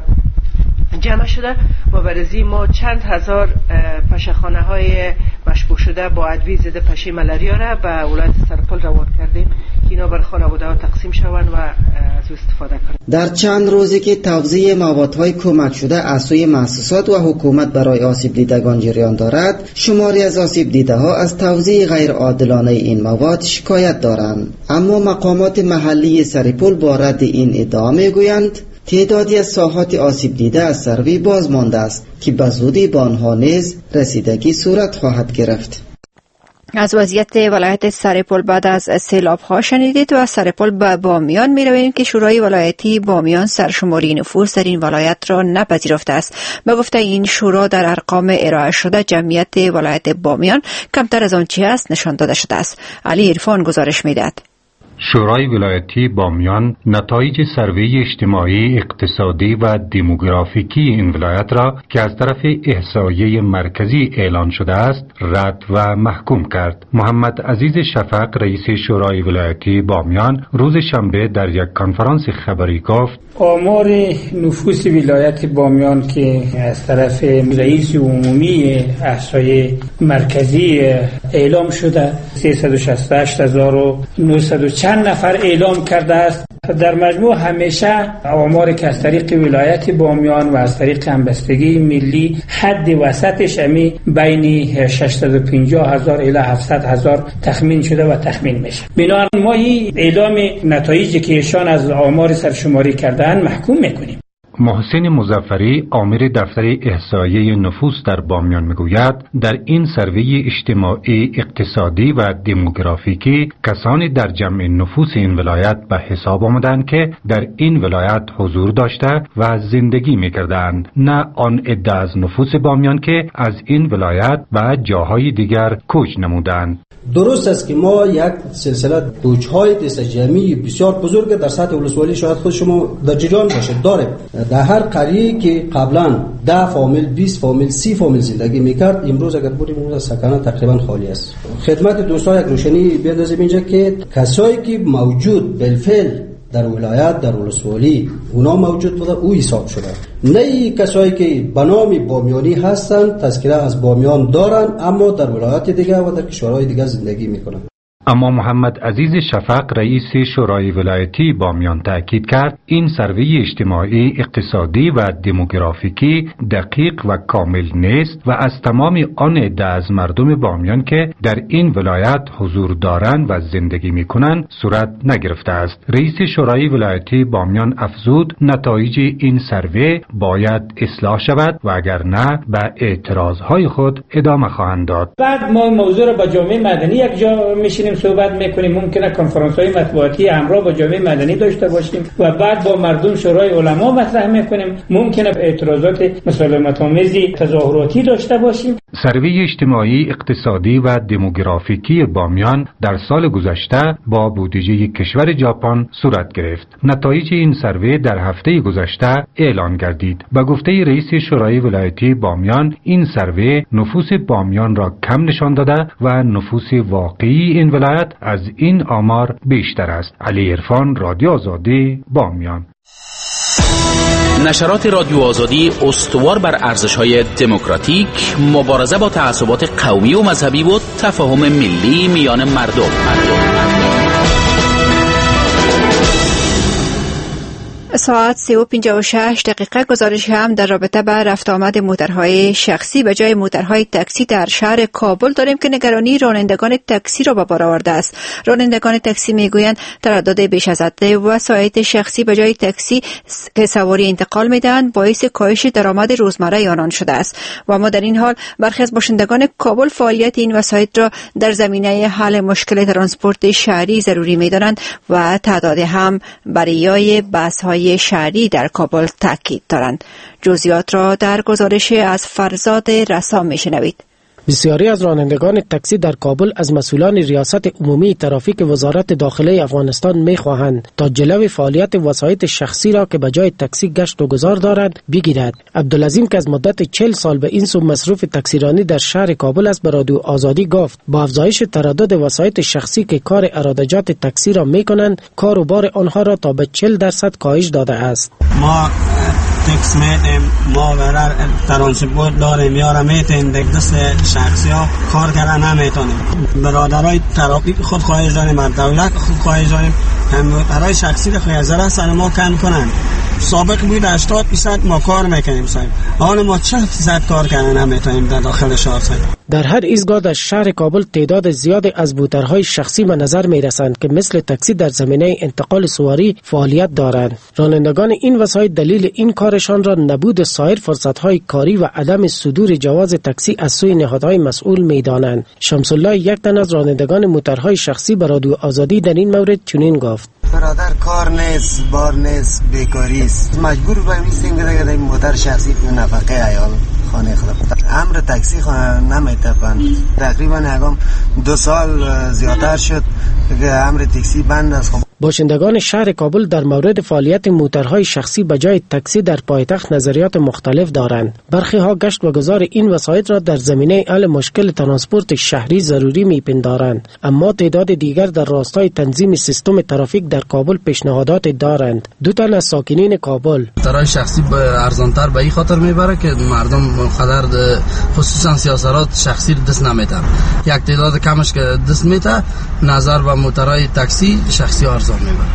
جمع شده و برای ما چند هزار پشخانه های مشبوه شده با ادویه ضد پشه ملاریا را به ولایت سرپل روان کردیم که اینا بر خانواده ها تقسیم شوند و از استفاده کنند. در چند روزی که توزیع موادهای کمک شده از سوی مؤسسات و حکومت برای آسیب دیدگان جریان دارد، شماری از آسیب دیده ها از توزیع غیر عادلانه این مواد شکایت دارند. اما مقامات محلی سرپل با رد این ادعا میگویند تعدادی از ساحات آسیب دیده از سروی باز مانده است که به زودی به آنها نیز رسیدگی صورت خواهد گرفت. از وضعیت ولایت سرپل بعد از سیلاب ها شنیدید و از سرپل به بامیان می رویم که شورای ولایتی بامیان سرشماری نفوس در این ولایت را نپذیرفته است. به گفته این شورا در ارقام ارائه شده جمعیت ولایت بامیان کمتر از آنچه است نشان داده شده است. علی عرفان گزارش میدهد. شورای ولایتی بامیان نتایج سروی اجتماعی، اقتصادی و دموگرافیکی این ولایت را که از طرف احصایه مرکزی اعلان شده است رد و محکوم کرد. محمد عزیز شفق رئیس شورای ولایتی بامیان روز شنبه در یک کنفرانس خبری گفت آمار نفوس ولایت بامیان که از طرف رئیس عمومی احصایه مرکزی اعلام شده سیصد و شصت و هشت هزار و نهصد و چند نفر اعلام کرده است. در مجموع همیشه آمار که از طریق ولایت بامیان و از طریق همبستگی ملی حد وسطش امی بین ششصد و پنجاه هزار الی هفتصد هزار تخمین شده و تخمین میشه. بنابراین ما این اعلام نتایجی که ایشان از آمار سرشماری کردن محکوم میکنیم. محسن مظفری عامل دفتر احصایه نفوس در بامیان میگوید در این سروی اجتماعی، اقتصادی و دموگرافیکی کسانی در جمع نفوس این ولایت به حساب آمدند که در این ولایت حضور داشته و زندگی میکردند، نه آن عده از نفوس بامیان که از این ولایت به جاهای دیگر کوچ نمودند. درست است که ما یک سلسله کوچ‌های تجمعی بسیار بزرگ در سطح ولسوالی شاید خود شما در جریان باشید داریم. در هر قریه که قبلا ده فامیل، بیست فامیل، سی فامیل زندگی میکرد، امروز اگر بریم اون سکانه تقریبا خالی است. خدمت دوستان یک روشنی بیندازیم اینجا که کسایی که موجود بالفعل در ولایت، در ولسوالی اونا موجود بوده، او حساب شده. نه کسایی که به نام بامیانی هستند تذکره از بامیان دارن اما در ولایت دیگه و در کشورهای دیگه زندگی میکنن. اما محمد عزیز شفق رئیس شورای ولایتی بامیان تأکید کرد این سروی اجتماعی، اقتصادی و دموگرافیکی دقیق و کامل نیست و از تمام آن عده از مردم بامیان که در این ولایت حضور دارند و زندگی میکنند صورت نگرفته است. رئیس شورای ولایتی بامیان افزود نتایج این سروی باید اصلاح شود و اگر نه به اعتراضهای خود ادامه خواهند داد. بعد ما موضوع را با جامعه مدنی یک جا میشینیم صحبت میکنیم، ممکنه کنفرانس های مطبوعاتی همراه با جامعه مدنی داشته باشیم و بعد با مردم شورای علما مطرح میکنیم، ممکنه اعتراضات مسالمت آمیزی تظاهراتی داشته باشیم. سروی اجتماعی، اقتصادی و دموگرافیکی بامیان در سال گذشته با بودجه کشور ژاپن صورت گرفت. نتایج این سروی در هفته گذشته اعلان گردید. با گفته رئیس شورای ولایتی بامیان این سروی نفوس بامیان را کم نشان داده و نفوس واقعی این ولایت از این آمار بیشتر است. علی عرفان، رادیو آزادی، بامیان. نشرات رادیو آزادی استوار بر ارزش‌های دموکراتیک، مبارزه با تعصبات قومی و مذهبی و تفاهم ملی میان مردم. مردم. ساعت سه و پنجاه و شش دقیقه گزارش هم در رابطه با رفت آمد موترهای شخصی به جای موترهای تاکسی در شهر کابل داریم که نگرانی رانندگان تاکسی را به بار آورده است. رانندگان تاکسی میگویند تردد بیش از حد وسایط شخصی به جای تاکسی که سواری انتقال میدهند باعث کاهش درآمد روزمره آنان شده است و ما در این حال برخی از باشندگان کابل فعالیت این وسایط را در زمینه حل مشکل ترانسپورت شهری ضروری میدانند و تعداد هم برای بس‌های شهری در کابل تاکید دارند. جزئیات را در گزارش از فرزاد رسام میشنوید. بسیاری از رانندگان تاکسی در کابل از مسئولان ریاست عمومی ترافیک وزارت داخله افغانستان می‌خواهند تا جلوی فعالیت وسایط شخصی را که به جای تاکسی گشت و گذار دارند بگیرد. عبدالعظیم که از مدت چهل سال به این سو مصروف تاکسیرانی در شهر کابل است به رادیو آزادی گفت با افزایش تردد وسایط شخصی که کار ارادجات تاکسی را می‌کنند کار و بار آنها را تا به چهل درصد کاهش داده است. ما تکس میدیم، ما برای ترانسپورت داریم، میاره میتین دست شخصی ها کار کردن نمیتونیم. برادرای ترافیک خود خواهش داریم، از دولت خود خواهش داریم کمیوترهای شخصی رو خیزره سر ما کم کنن. سابق بود هشتاد درصد ما کار میکنیم صاحب، حالا ما چهل درصد کار کردن نمیتونیم در داخل شهر صاحب. در هر ایستگاه در شهر کابل تعداد زیادی از موترهای شخصی به نظر میرسند که مثل تاکسی در زمینه انتقال سواری فعالیت دارند. رانندگان این وسایط دلیل این کارشان را نبود سایر فرصت‌های کاری و عدم صدور جواز تاکسی از سوی نهادهای مسئول می‌دانند. شمس الله یک تن از رانندگان موترهای شخصی به رادیو آزادی در این مورد چنین گفت: برادر کار نیست، بار نیست، بیکاری است. مجبور به میسیم که دیگه موتر شخصی تو نفقه عیال خانه خود. امر تاکسی خانه نمیتپن. تقریبا یکم دو سال زیادتر شد که امر تاکسی بند است. باشندگان شهر کابل در مورد فعالیت موترهای شخصی به جای تاکسی در پایتخت نظریات مختلف دارند. برخی ها گشت و گذار این وسایط را در زمینه حل مشکل ترانسپورت شهری ضروری می‌پندارند، اما تعداد دیگر در راستای تنظیم سیستم ترافیک در کابل پیشنهادات دارند. دو تن از ساکنین کابل: موترهای شخصی ارزانتر به این خاطر میبره که مردم قدر خصوصا سیاستات شخصی دست نمیتن. یک تعداد کمش که دست میته نظر به موترهای تاکسی شخصی ارزان میبره.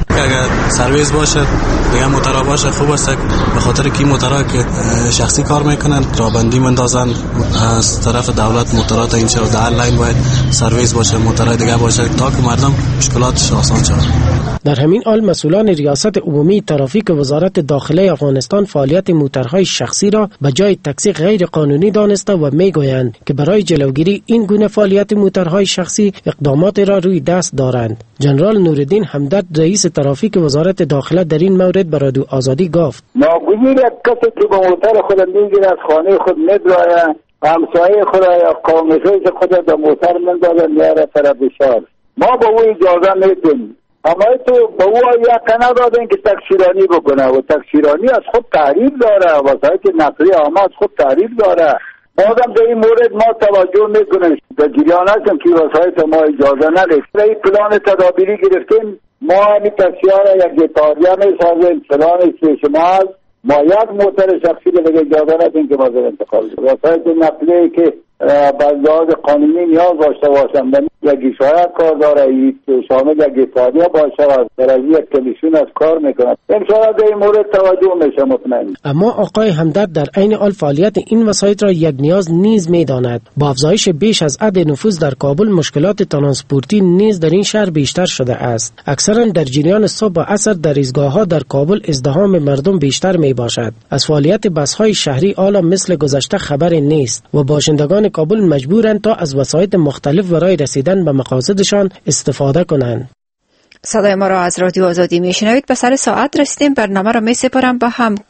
اگر سرویس باشه دیگه موتورا باشه خوب است، به خاطر که موتورا که شخصی کار میکنن رابندی مندازن از طرف دولت موتورات اینجا در لاین باید سرویس باشه، موتورای دیگه باشه تا که مردم مشکلاتش آسان شود. در همین حال مسئولان ریاست عمومی ترافیک وزارت داخله افغانستان فعالیت موترهای شخصی را به جای تاکسی غیر قانونی دانسته و میگویند که برای جلوگیری این گونه فعالیت موترهای شخصی اقدامات را روی دست دارند. جنرال نورالدین همدرد رئیس ترافیک وزارت داخله در این مورد به رادیو آزادی گفت: ناگزیر کسی که با موتر خود میگیره از خانه خود میدرایه، همسایه خود یا قومشویش خود به موتر مندازه میاره طرف شهر، ما به او اجازه میدیم. اما تو به او یک ندادن که تکثیرانی بکنه و تکثیرانی از خود تعریف داره، وسایل نقلیه اما از خود تعریف داره. بازم در این مورد ما توجه میکنیم در جریان هستیم که وسایل ما اجازه ندهیم. این پلان تدابیری گرفتیم، ما همین تکثیرها را یک گتاریا میسازیم، پلان استشما هست، ما یک موتر شخصی رو دیگه اجازه ندهیم که بازر انتقال کنیم. وسایل نقلیه که به لحاظ قانونی نیاز داشته باشند یک اشاره کار داره، شامل یک اتحادیه باشه و در از یک کمیسیون از کار میکنه. انشاءالله در این مورد توجه میشه مطمئن. اما آقای همدرد در عین حال فعالیت این وسایط را یک نیاز نیز میداند. با افزایش بیش از حد نفوذ در کابل مشکلات ترانسپورتی نیز در این شهر بیشتر شده است. اکثرا در جریان صبح و عصر در ایستگاه‌ها در کابل ازدحام مردم بیشتر می باشد. از فعالیت بس‌های شهری حالا مثل گذشته خبری نیست و باشندگان کابل مجبورند تا از وسایط مختلف برای رسیدن به مقاصدشان استفاده کنند. صدای ما را از رادیو آزادی میشنوید. به سر ساعت رسیدیم. برنامه را می سپارم با هم